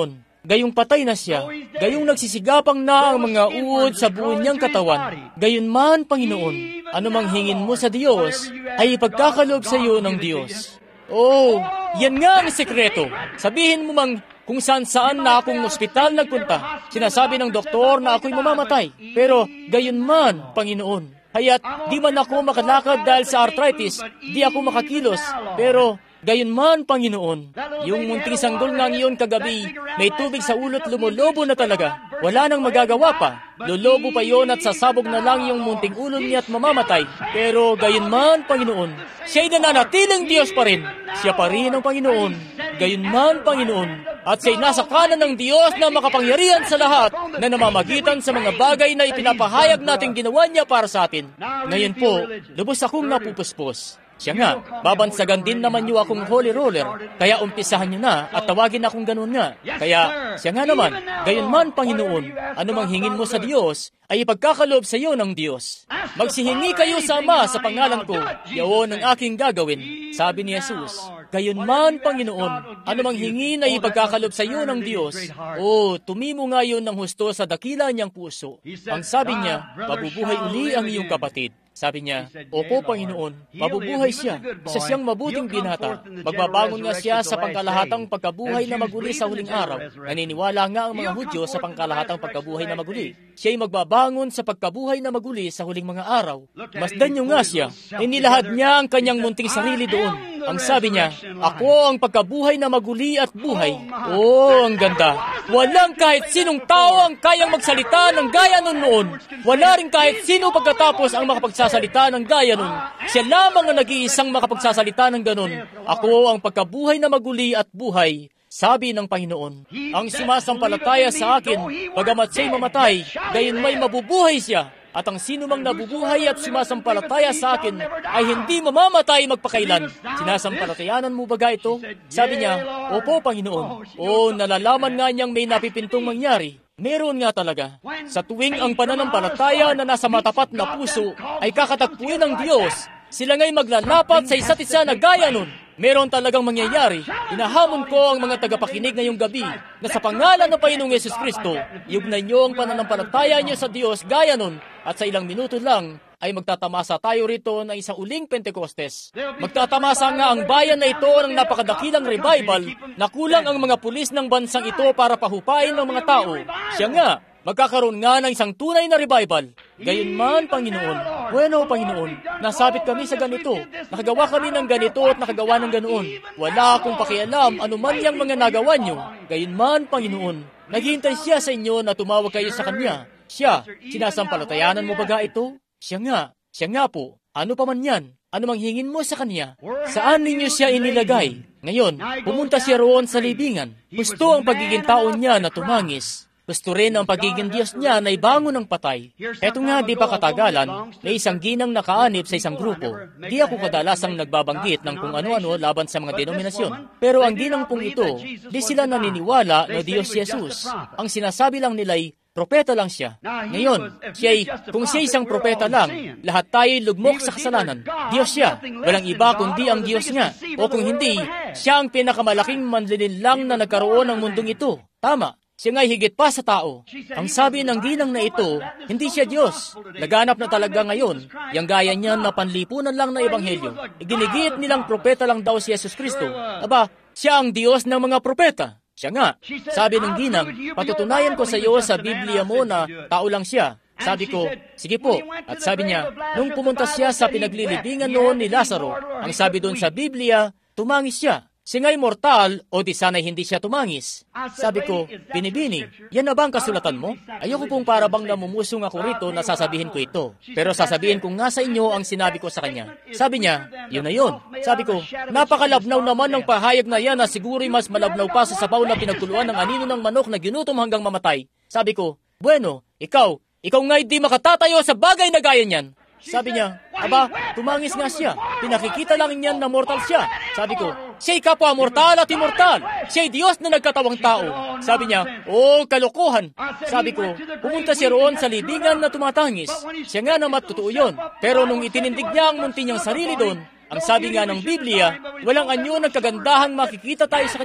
gayong patay na siya, gayong nagsisigapang na ang mga uod sa buo niyang katawan. Gayon man, Panginoon, anumang hingin mo sa Diyos, ay ipagkakaloob sa iyo ng Diyos. Oh, yan nga ang sekreto. Sabihin mo mang kung saan-saan na akong ospital nagpunta. Sinasabi ng doktor na ako'y mamamatay. Pero gayon man, Panginoon, haya't di man ako makalakad dahil sa arthritis, di ako makakilos. Pero gayon man, Panginoon, yung munting sanggol nga ngayon kagabi, may tubig sa ulot, lumolobo na talaga. Wala nang magagawa pa. Lolobo pa yon at sasabog na lang yung munting ulo niya at mamamatay. Pero gayon man, Panginoon, siya'y nananatiling Diyos pa rin. Siya pa rin ang Panginoon. Gayon man, Panginoon, at siya'y nasa kanan ng Diyos na makapangyarihan sa lahat na namamagitan sa mga bagay na ipinapahayag nating ginawa niya para sa atin. Ngayon po, lubos akong napupuspos. Siya nga, babansagan din naman niyo akong holy roller, kaya umpisahan niyo na at tawagin akong ganun nga. Kaya, siya nga naman, gayon man, Panginoon, anumang hingin mo sa Diyos, ay ipagkakaloob sa iyo ng Diyos. Magsihingi kayo sa Ama sa pangalan ko, yaon ang aking gagawin, sabi ni Jesus. Gayon man, Panginoon, anumang hingin ay ipagkakaloob sa iyo ng Diyos. O, tumimo nga yun ng husto sa dakila niyang puso. Ang sabi niya, mabubuhay uli ang iyong kapatid. Sabi niya, opo, Panginoon, mabubuhay siya. Siya siyang mabuting binata. Magbabangon nga siya sa pangkalahatang pagkabuhay na maguli sa huling araw. Naniniwala nga ang mga Hudyo sa pangkalahatang pagkabuhay na maguli. Siya'y magbabangon sa pagkabuhay na maguli sa huling mga araw. Masdan niyo nga siya. Inilahad niya ang kanyang munting sarili doon. Ang sabi niya, ako ang pagkabuhay na maguli at buhay. Oh, ang ganda. Walang kahit sinong tao ang kayang magsalita ng gaya nun noon. Wala rin kahit sino pagkatapos ang makapagsasalita ng gaya nun. Siya lamang ang nag-iisang makapagsasalita ng ganun. Ako ang pagkabuhay na maguli at buhay, sabi ng Panginoon. Ang sumasampalataya sa akin, bagamat siya'y mamatay, gayon may mabubuhay siya. At ang sino mang nabubuhay at sumasampalataya sa akin ay hindi mamamatay magpakailan. Sinasampalatayanan mo baga ito? Sabi niya, opo, Panginoon. O, nalalaman nga niyang may napipintong mangyari. Meron nga talaga. Sa tuwing ang pananampalataya na nasa matapat na puso ay kakatagpuin ng Diyos, sila nga'y maglalapat sa isa't isa na gaya nun. Meron talagang mangyayari. Inahamon ko ang mga tagapakinig ngayong gabi na sa pangalan ng Panginoong Yesus Kristo, iugnay niyo ang pananampalataya niyo sa Diyos gaya nun at sa ilang minuto lang ay magtatamasa tayo rito ng isang uling Pentecostes. Magtatamasa nga ang bayan na ito ng napakadakilang revival na kulang ang mga pulis ng bansang ito para pahupain ng mga tao. Siya nga, magkakaroon nga ng isang tunay na revival. Gayon man, Panginoon. Bueno, Panginoon, nasabit kami sa ganito. Nakagawa kami ng ganito at nakagawa ng ganoon. Wala akong pakialam anuman yang mga nagawa niyo. Gayon man, Panginoon, naghihintay siya sa inyo na tumawag kayo sa kanya. Siya, sinasampalatayanan mo baga ito? Siya nga, siya nga po. Ano pa man yan? Ano mang hingin mo sa kanya? Saan ninyo siya inilagay? Ngayon, pumunta siya roon sa libingan. Gusto ang pagiging tao niya na tumangis. Gusto rin ang pagiging Diyos niya na ibangon ng patay. Eto nga, di pa katagalan, may isang ginang nakaanib sa isang grupo. Di ako kadalasang nagbabanggit ng kung ano-ano laban sa mga denominasyon. Pero ang ginang pong ito, di sila naniniwala na Diyos si Jesus. Ang sinasabi lang nila'y, propeta lang siya. Ngayon, siya'y, kung siya isang propeta lang, lahat tayo'y lugmok sa kasalanan. Diyos siya. Walang iba kundi ang Diyos niya. O kung hindi, siya ang pinakamalaking manlililang na nagkaroon ng mundong ito. Tama. Siya nga'y higit pa sa tao. Ang sabi ng ginang na ito, hindi siya Diyos. Laganap na talaga ngayon, yung gaya niya na panlipunan lang na ebanghelyo. Iginigit nilang propeta lang daw si Jesus Kristo. Aba, siya ang Diyos ng mga propeta. Siya nga. Sabi ng ginang, patutunayan ko sa iyo sa Biblia mo na tao lang siya. Sabi ko, sige po. At sabi niya, nung pumunta siya sa pinaglilibingan noon ni Lazaro, ang sabi doon sa Biblia, tumangis siya. Siya nga'y mortal, o di sana'y hindi siya tumangis. Sabi ko, Binibini, yan na ba ang kasulatan mo? Ayoko pong para bang namumusong ako rito na sasabihin ko ito. Pero sasabihin ko nga sa inyo ang sinabi ko sa kanya. Sabi niya, yun na yun. Sabi ko, napakalabnaw naman ng pahayag na yan na siguro'y mas malabnaw pa sa sabaw na pinagtuluan ng anino ng manok na ginutom hanggang mamatay. Sabi ko, bueno, ikaw, ikaw nga'y di makatatayo sa bagay na gaya niyan. Sabi niya, aba, tumangis nga siya. Pinakikita lang niyan na mortal siya. Sabi ko, siya'y kapwa mortal at immortal. Siya'y Diyos na nagkatawang tao. Sabi niya, oh, kalokohan. Sabi ko, pumunta siya roon sa libingan na tumatangis. Siya nga naman totoo yun. Pero nung itinindig niya ang munti niyang sarili doon, ang sabi nga ng Biblia, walang anyo ng kagandahang makikita tayo sa kanya.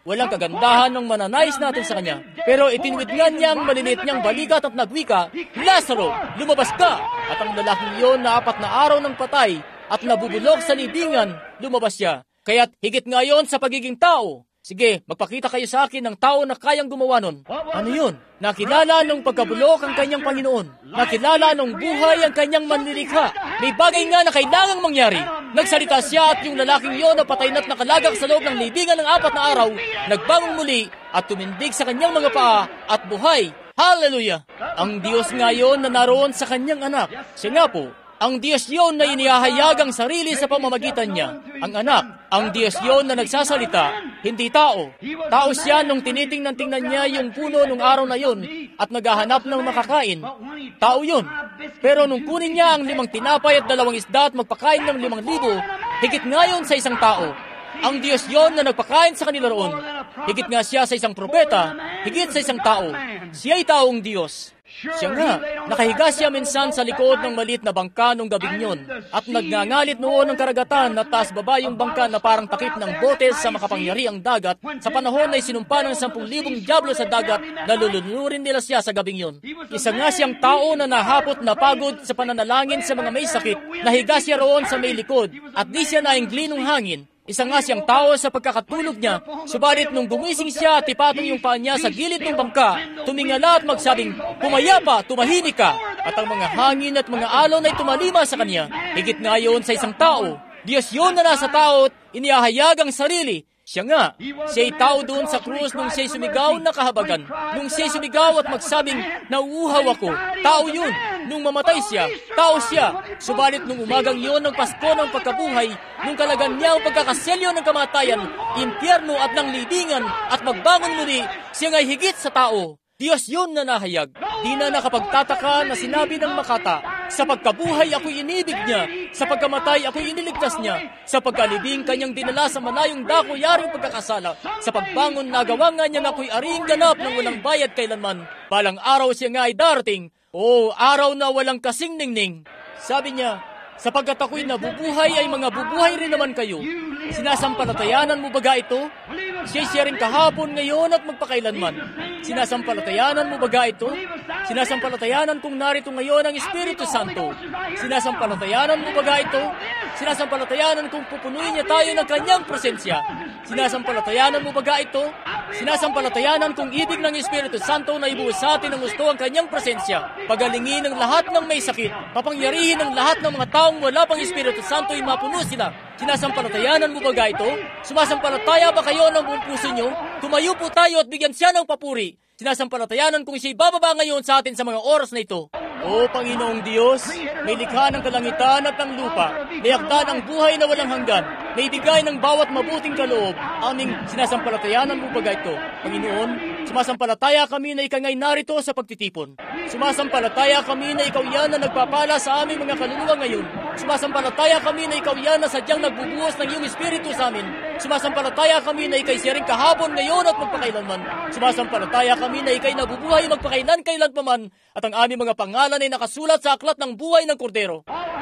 Walang kagandahan ng mananais natin sa kanya. Pero itinwidngan niya ang maliliit niyang balikat at nagwika, Lazaro, lumabas ka! At ang lalaking iyon na apat na araw ng patay at nabubulok sa libingan, lumabas siya. Kaya't higit ngayon sa pagiging tao. Sige, magpakita kayo sa akin ng tao na kayang gumawa nun. Ano yun? Nakilala nung pagkabulok ang kanyang Panginoon. Nakilala nung buhay ang kanyang manlilikha. May bagay nga na kailangang mangyari. Nagsalita siya at yung lalaking yon na patay na't nakalagak sa loob ng libingan ng apat na araw, nagbangong muli at tumindig sa kanyang mga paa at buhay. Hallelujah! Ang Diyos ngayon na naroon sa kanyang anak. Siya nga po, ang Diyos yon na inihahayag ang sarili sa pamamagitan niya. Ang anak, ang Diyos yon na nagsasalita, hindi tao. Tao siya nung tinitingnan-tingnan niya yung puno nung araw na yon at naghahanap ng makakain. Tao yun. Pero nung kunin niya ang limang tinapay at dalawang isda at magpakain ng limang libo, higit ngayon sa isang tao. Ang Diyos yon na nagpakain sa kanila roon. Higit nga siya sa isang propeta, higit sa isang tao. Siya'y taong Diyos. Siya nga, nakahiga siya minsan sa likod ng maliit na bangka nung gabing yun at nagngangalit noon ng karagatan na taas baba yung bangka na parang takip ng bote sa makapangyariang dagat sa panahon na isinumpa ng sampung libong dyablo sa dagat na lulunurin nila siya sa gabing yun. Isa nga siyang tao na nahapot na pagod sa pananalangin sa mga may sakit, nahiga siya roon sa may likod at di siya naingli ng hangin. Isa nga siyang tao sa pagkakatulog niya, subalit nung gumising siya at ipatong yung paa niya sa gilid ng bangka, tumingala at magsabing, "Pumaya pa, tumahimik ka!" At ang mga hangin at mga alon ay tumalima sa kanya. Higit nga yun sa isang tao. Diyos yun na nasa tao at inihahayag ang sarili. Siya nga, siya'y tao doon sa krus nung siya'y sumigaw na kahabagan. Nung siya'y sumigaw at magsabing, "Nauuhaw ako." Tao yun. Nung mamatay siya, tao siya. Subalit nung umagang yun ng Pasko ng pagkabuhay, nung kalagan niya ang pagkakaselyo ng kamatayan, impyerno at ng libingan at magbangon muli, siya nga'y higit sa tao. Diyos yun na nahayag. Di na nakapagtataka na sinabi ng makata, "Sa pagkabuhay ako'y inibig niya, sa pagkamatay ako'y iniligtas niya, sa pagkalibing kanyang dinala sa malayong dako yaring pagkakasala, sa pagbangon nagawa nga niya ako'y aring ganap ng walang bayad kailanman. Balang araw siya nga ay darating, o araw na walang kasing ningning." Sabi niya, "Sapagkat ako'y nabubuhay ay mga bubuhay rin naman kayo." Sinasampalatayanan mo baga ito? Siya'y siya rin kahapon, ngayon at magpakailanman. Sinasampalatayanan mo baga ito? Sinasampalatayanan kung narito ngayon ang Espiritu Santo. Sinasampalatayanan mo baga ito? Sinasampalatayanan kung pupunuin niya tayo ng kanyang presensya. Sinasampalatayanan mo baga ito? Sinasampalatayanan kung ibig ng Espiritu Santo na ibuhos sa atin ng gusto ang kanyang presensya. Pagalingin ng lahat ng may sakit. Papangyarihin ng lahat ng mga taong wala pang Espiritu Santo ay mapuno sila. Sinasampalatayanan mo baga ito? Sumasampalataya ba kayo ng buong puso nyo? Tumayo po tayo at bigyan siya ng papuri. Sinasampalatayanan kung siya'y bababa ngayon sa atin sa mga oras na ito. O Panginoong Diyos, may likha ng kalangitan at ng lupa, may akda ng buhay na walang hanggan, may bigay ng bawat mabuting kaloob, aming sinasampalatayanan mo baga ito. Panginoon, sumasampalataya kami na ikaw nga'y narito sa pagtitipon. Sumasampalataya kami na ikaw yan na nagpapala sa aming mga kaluluwa ngayon. Sumasampalataya kami na ikaw yan na sadyang nagbubuhos ng iyong Espiritu sa amin. Sumasampalataya kami na ika'y siya rin kahapon, ngayon at magpakailanman. Sumasampalataya kami na ika'y nabubuhay magpakailan kailan paman at ang aming mga pangalan ay nakasulat sa aklat ng buhay ng Kordero.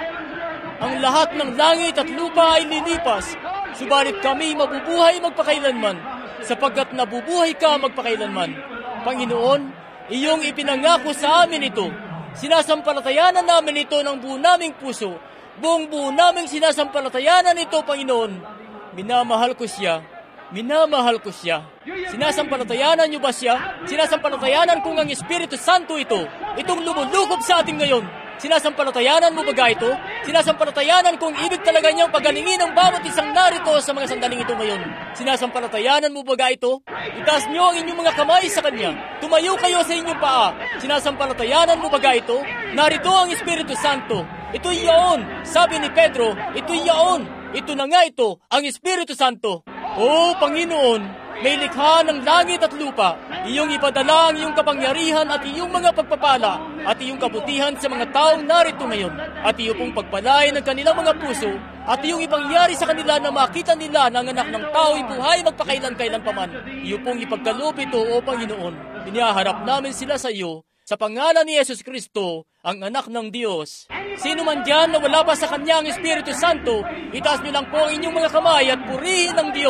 Ang lahat ng langit at lupa ay lilipas, subalit kami mabubuhay magpakailanman, sapagkat nabubuhay ka magpakailanman. Panginoon, iyong ipinangako sa amin ito. Sinasampalatayanan namin ito ng buo naming puso. Buong buo naming sinasampalatayanan ito, Panginoon. Minamahal ko siya. Minamahal ko siya. Sinasampalatayanan niyo ba siya? Sinasampalatayanan kong ang Espiritu Santo ito. Itong lumulukob sa atin ngayon. Sinasampalatayanan mo baga ito? Sinasampalatayanan kong ibig talaga niyang pagalingin ang bawat isang narito sa mga sandaling ito ngayon. Sinasampalatayanan mo baga ito? Itaas niyo ang inyong mga kamay sa Kanya. Tumayo kayo sa inyong paa. Sinasampalatayanan mo baga ito? Narito ang Espiritu Santo. Ito'y yaon. Sabi ni Pedro, ito'y yaon. Ito na nga ito, ang Espiritu Santo. O Panginoon, may likha ng langit at lupa. Iyong ipadala ang iyong kapangyarihan at iyong mga pagpapala at iyong kabutihan sa mga taong narito ngayon. At iyo pong pagpalain ng kanilang mga puso at iyong ipangyari sa kanila na makita nila na ang anak ng tao ay buhay magpakailan-kailan paman. Iyo pong ipagkaloob ito, O Panginoon. Inihaharap namin sila sa iyo sa pangalan ni Jesus Kristo, ang anak ng Diyos. Sino man diyan na wala pa sa Kanya ang Espiritu Santo, itaas niyo lang po ang inyong mga kamay at purihin ang Diyos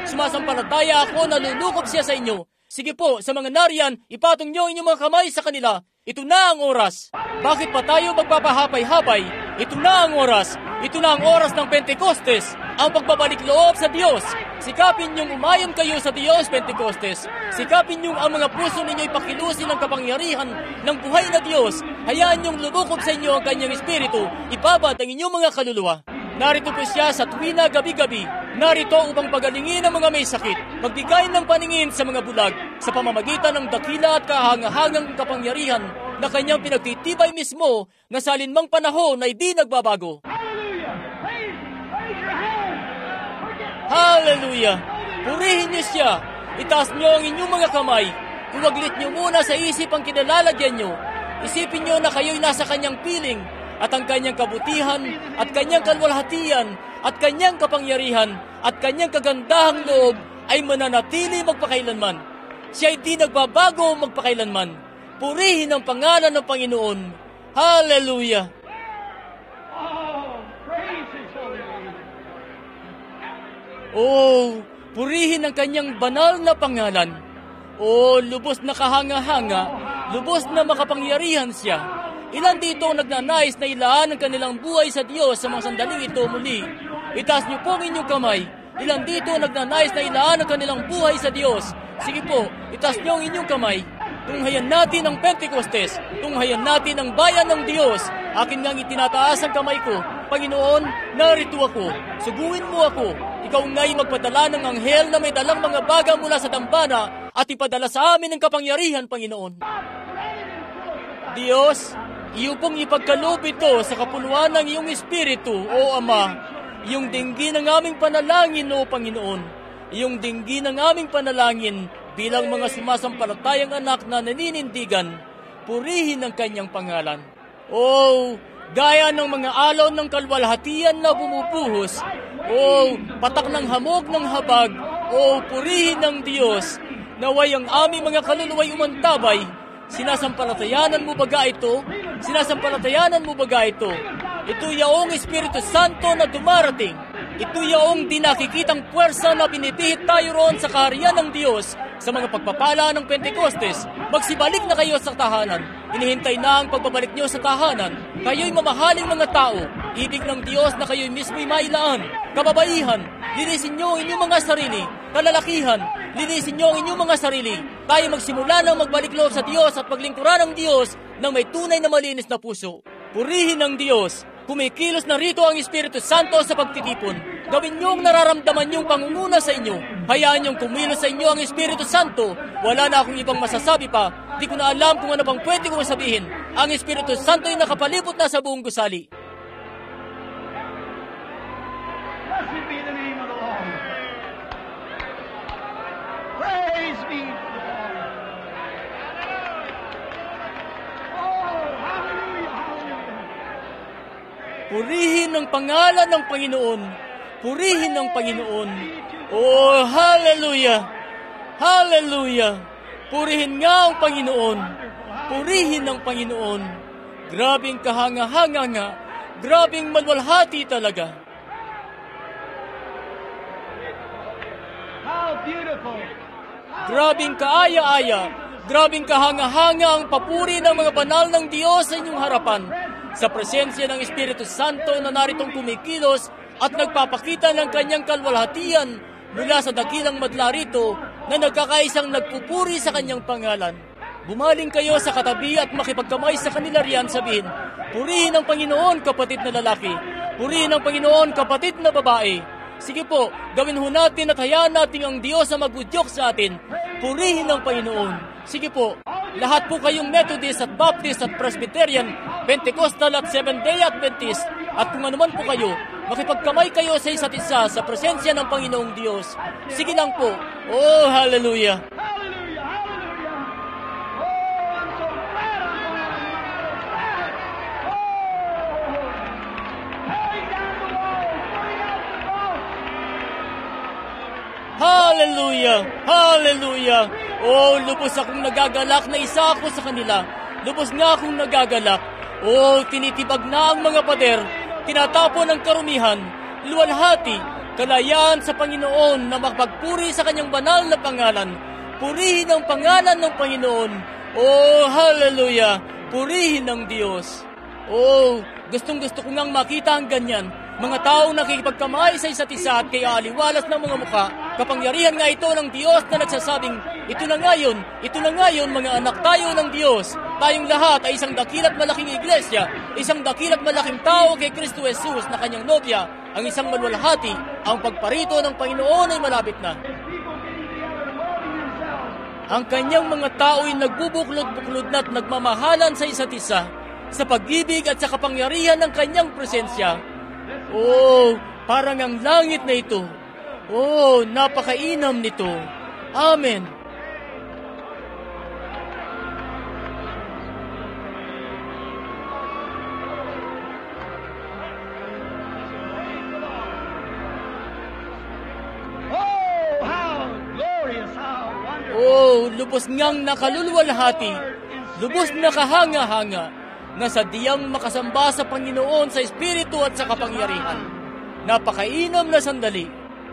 sumasampalataya ako na lulukob siya sa inyo. Sige po, sa mga nariyan, ipatong niyo inyong mga kamay sa kanila. Ito na ang oras. Bakit pa tayo magpapahapay-hapay? Ito na ang oras. Ito na ang oras ng Pentecostes, ang pagbabalik loob sa Diyos. Sikapin niyong umayam kayo sa Diyos, Pentecostes. Sikapin niyong ang mga puso ninyo ipakilusin ng kapangyarihan ng buhay na Diyos. Hayaan niyong lulukob sa inyo ang kanyang espiritu. Ibabad ang inyong mga kaluluwa. Narito po siya sa tuwina gabi-gabi. Narito upang pagalingin ang mga may sakit, magbigay ng paningin sa mga bulag, sa pamamagitan ng dakila at kahangahangang kapangyarihan na kanyang pinagtitibay mismo na sa alinmang panahon ay di nagbabago. Hallelujah! Purihin niyo siya. Itaas niyo ang inyong mga kamay. Iwaglit niyo muna sa isip ang kinalalagyan niyo. Isipin niyo na kayo'y nasa kanyang piling at ang kanyang kabutihan at kanyang kalwalhatian at kanyang kapangyarihan at kanyang kagandahang loob ay mananatili magpakailanman. Siya ay di nagbabago magpakailanman. Purihin ang pangalan ng Panginoon. Hallelujah! Oh, purihin ang kanyang banal na pangalan. Oh, lubos na kahanga-hanga, lubos na makapangyarihan siya. Ilan dito nagnanais na ilaan ang kanilang buhay sa Diyos sa mga sandaling ito muli? Itaas niyo po ang inyong kamay. Ilan dito nagnanais na ilaan ang kanilang buhay sa Diyos? Sige po, itaas niyo ang inyong kamay. Tunghayan natin ang Pentecostes. Tunghayan natin ang bayan ng Diyos. Akin ngang itinataas ang kamay ko. Panginoon, narito ako. Suguin mo ako. Ikaw nga'y magpadala ng anghel na may dalang mga baga mula sa dambana at ipadala sa amin ang kapangyarihan, Panginoon. Diyos, iyo pong ipagkaloob ito sa kapuluan ng iyong Espiritu, O Ama. Iyong dinggin ang aming panalangin, O Panginoon. Iyong dinggin ang aming panalangin bilang mga sumasampalatayang anak na naninindigan. Purihin ang kanyang pangalan. O, gaya ng mga alon ng kalwalhatian na bumubuhos, O, patak ng hamog ng habag, O, purihin ng Diyos. Naway ang aming mga kaluluway umantabay. Sinasampalatayanan mo baga ito? Sinasampalatayanan mo baga ito? Ito yaong Espiritu Santo na dumarating. Ito yaong di nakikitang puwersa na pinipihit tayo roon sa kaharian ng Diyos sa mga pagpapala ng Pentecostes. Magsibalik na kayo sa tahanan. Inihintay na ang pagbabalik niyo sa tahanan. Kayo'y mamahaling mga tao. Ibig ng Diyos na kayo'y mismo'y mailaan. Kababaihan, linisin niyo ang inyong mga sarili. Kalalakihan, linisin niyo ang inyong mga sarili. Tayo magsimula ng magbalik loob sa Diyos at paglingkuran ng Diyos ng may tunay na malinis na puso. Purihin ng Diyos. Kumikilos na rito ang Espiritu Santo sa pagtitipon. Gawin niyong nararamdaman niyong pangunguna sa inyo. Hayaan niyong kumilos sa inyo ang Espiritu Santo. Wala na akong ibang masasabi pa. Di ko na alam kung ano bang pwede kong sabihin. Ang Espiritu Santo ay nakapalibot na sa buong gusali. Blessed be the name of the Lord. Praise be to the Lord. Oh, hallelujah, hallelujah. Purihin ang pangalan ng Panginoon. Purihin ang Panginoon. Oh, hallelujah. Hallelujah. Purihin nga ang Panginoon. Purihin ang Panginoon. Grabing kahanga-hanga nga. Grabing malwalhati talaga. How beautiful. Grabing kaaya-aya. Grabing kahanga-hanga ang papuri ng mga banal ng Diyos sa inyong harapan. Sa presensya ng Espiritu Santo na naritong kumikilos at nagpapakita ng kanyang kalwalhatian mula sa dakilang madla rito na nagkakaisang nagpupuri sa kanyang pangalan. Bumaling kayo sa katabi at makipagkamay sa kanila riyan, sabihin, purihin ang Panginoon, kapatid na lalaki. Purihin ang Panginoon, kapatid na babae. Sige po, gawin ho natin at hayaan natin ang Diyos na magudyok sa atin. Purihin ang Panginoon. Sige po, lahat po kayong Methodist at Baptist at Presbyterian, Pentecostal at Seventh-day Adventist, at kung anuman po kayo, makipagkamay kayo sa isa't isa sa presensya ng Panginoong Diyos. Sige lang po. Oh, hallelujah! Hallelujah, hallelujah. Oh, I'm so glad I'm glad. Oh, tearing down the wall, putting out the cross. Hallelujah! Hallelujah! Oh, lubos akong nagagalak na isa ako sa kanila. Lubos nga akong nagagalak. Oh, tinitibag na ang mga pader. Tinatapon ang karumihan. Luwalhati. kalayaan sa Panginoon na makapagpuri sa kanyang banal na pangalan. Purihin ang pangalan ng Panginoon. Oh, hallelujah! Purihin ng Diyos. Oh, gustong gusto ko ngang makita ang ganyan. Mga taong nakikipagkamay sa isa't isa at kaya aliwalas ng mga muka. Kapangyarihan nga ito ng Diyos na nagsasabing, ito na ngayon, ito na ngayon mga anak tayo ng Diyos. Tayong lahat ay isang dakilat malaking iglesia, isang dakilat malaking tao kay Kristo Jesus na kanyang nobya, ang isang malwalhati. Ang pagparito ng Panginoon ay malapit na. Ang kanyang mga tao ay nagbubuklod-buklod na at nagmamahalan sa isa't isa sa pag-ibig at sa kapangyarihan ng kanyang presensya. Oh, parang ang langit na ito. Oh, napakainam nito. Amen. Oh, how glorious, how wonderful. Oh, lubos ngang nakalulwalhati, lubos na kahanga-hanga, na sadyang makasamba sa Panginoon sa Espiritu at sa kapangyarihan. Napakainam na sandali.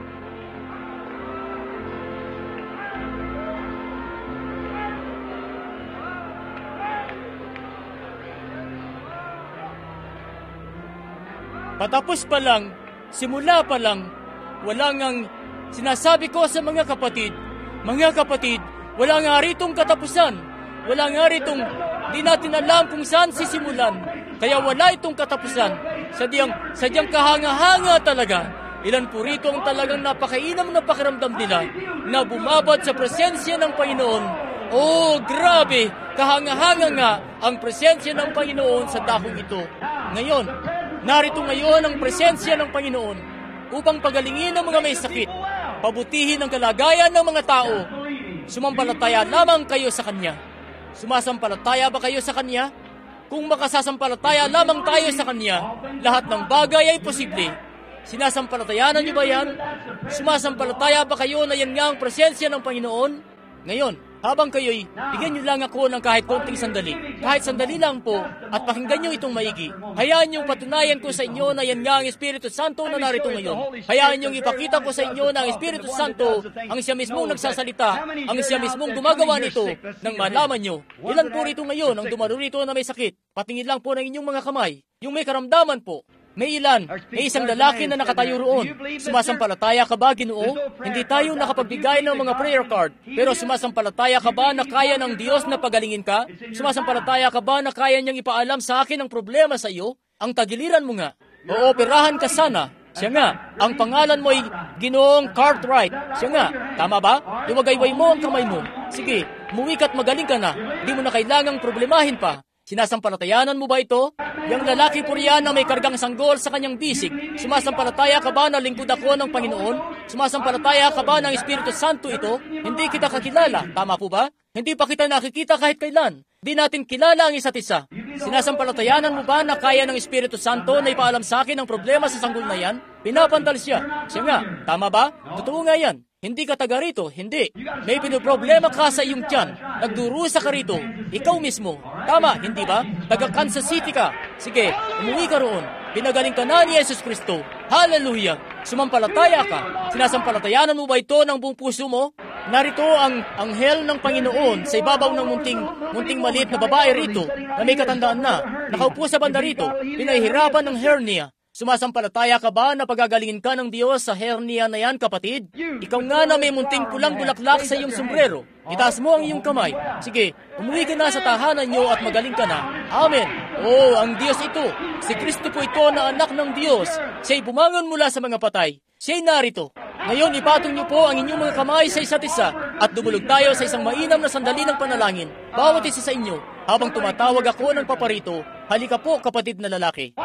Patapos pa lang, simula pa lang, wala ngang sinasabi ko sa mga kapatid, mga kapatid, wala nga ritong katapusan, wala nga ritong di natin alam kung saan sisimulan, kaya wala itong katapusan. Sadyang, sadyang kahanga-hanga talaga. Ilan po rito ang talagang napakainam na pakiramdam nila na bumabad sa presensya ng Panginoon. Oh, grabe! Kahanga-hanga nga ang presensya ng Panginoon sa dakong ito. Ngayon, narito ngayon ang presensya ng Panginoon upang pagalingin ang mga may sakit, pabutihin ang kalagayan ng mga tao. Sumampalataya lamang kayo sa Kanya. Sumasampalataya ba kayo sa Kanya? Kung makasasampalataya lamang tayo sa Kanya, lahat ng bagay ay posible. Sinasampalatayanan niyo ba yan? Sumasampalataya ba kayo na yan nga ang presensya ng Panginoon? Ngayon, habang kayo'y, bigyan niyo lang ako ng kahit konting sandali. Kahit sandali lang po, at pakinggan niyo itong maigi. Hayaan niyong patunayan ko sa inyo na yan nga ang Espiritu Santo na narito ngayon. Hayaan niyong ipakita ko sa inyo na ang Espiritu Santo, ang siya mismong nagsasalita, ang siya mismong gumagawa nito, nang malaman niyo. Ilan po rito ngayon ang dumaro rito na may sakit? Patingin lang po ng inyong mga kamay. Yung may karamdaman po. May ilan, may isang lalaki na nakatayo roon. Sumasampalataya ka ba, Ginoo? Hindi tayo nakapagbigay ng mga prayer card. Pero sumasampalataya ka ba na kaya ng Diyos na pagalingin ka? Sumasampalataya ka ba na kaya niyang ipaalam sa akin ang problema sa iyo? Ang tagiliran mo nga. Ooperahan ka sana. Siya nga, ang pangalan mo ay Ginoong Cartwright. Siya nga, tama ba? Iwagayway mo ang kamay mo. Sige, umuwi ka't magaling ka na. Di mo na kailangang problemahin pa. Sinasampalatayanan mo ba ito? Yang lalaki po riyan na may kargang sanggol sa kanyang bisig, sumasampalataya ka ba na lingkod ako ng Panginoon? Sumasampalataya ka ba ng Espiritu Santo ito? Hindi kita kakilala, tama po ba? Hindi pa kita nakikita kahit kailan. Di natin kilala ang isa't isa. Sinasampalatayanan mo ba na kaya ng Espiritu Santo na ipaalam sa akin ang problema sa sanggol na yan? Pinapandal siya. Siya nga, tama ba? Totoo nga yan. Hindi ka taga rito, hindi. May pinoproblema ka sa iyong tiyan. Nagdurusa ka rito. Ikaw mismo. Tama, hindi ba? Taga Kansas City ka. Sige, umuwi ka roon. Pinagaling ka na ni Jesus Kristo. Hallelujah! Sumampalataya ka. Sinasampalatayanan mo ba ito ng buong puso mo? Narito ang anghel ng Panginoon sa ibabaw ng munting, munting maliit na babae rito na may katandaan na. Nakaupo sa banda rito. Pinahihirapan ng hernia. Sumasampalataya ka ba na pagagalingin ka ng Diyos sa hernia na yan, kapatid? Ikaw nga na may munting pulang bulaklak sa iyong sombrero. Itaas mo ang iyong kamay. Sige, umuwi ka na sa tahanan niyo at magaling ka na. Amen. Oh, ang Diyos ito. Si Kristo po ito na anak ng Diyos. Siya'y bumangon mula sa mga patay. Siya'y narito. Ngayon, ipatong niyo po ang inyong mga kamay sa isa't isa at dumulog tayo sa isang mainam na sandali ng panalangin. Bawat isa sa inyo, habang tumatawag ako ng paparito, halika po, kapatid na lalaki.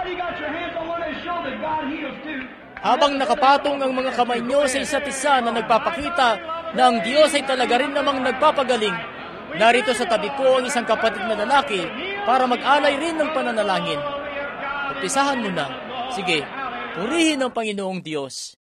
Habang nakapatong ang mga kamay nyo sa isa't isa na nagpapakita na ang Diyos ay talaga rin namang nagpapagaling, narito sa tabi ko ang isang kapatid na lalaki para mag-alay rin ng pananalangin. Umpisahan mo na. Sige, purihin ang Panginoong Diyos.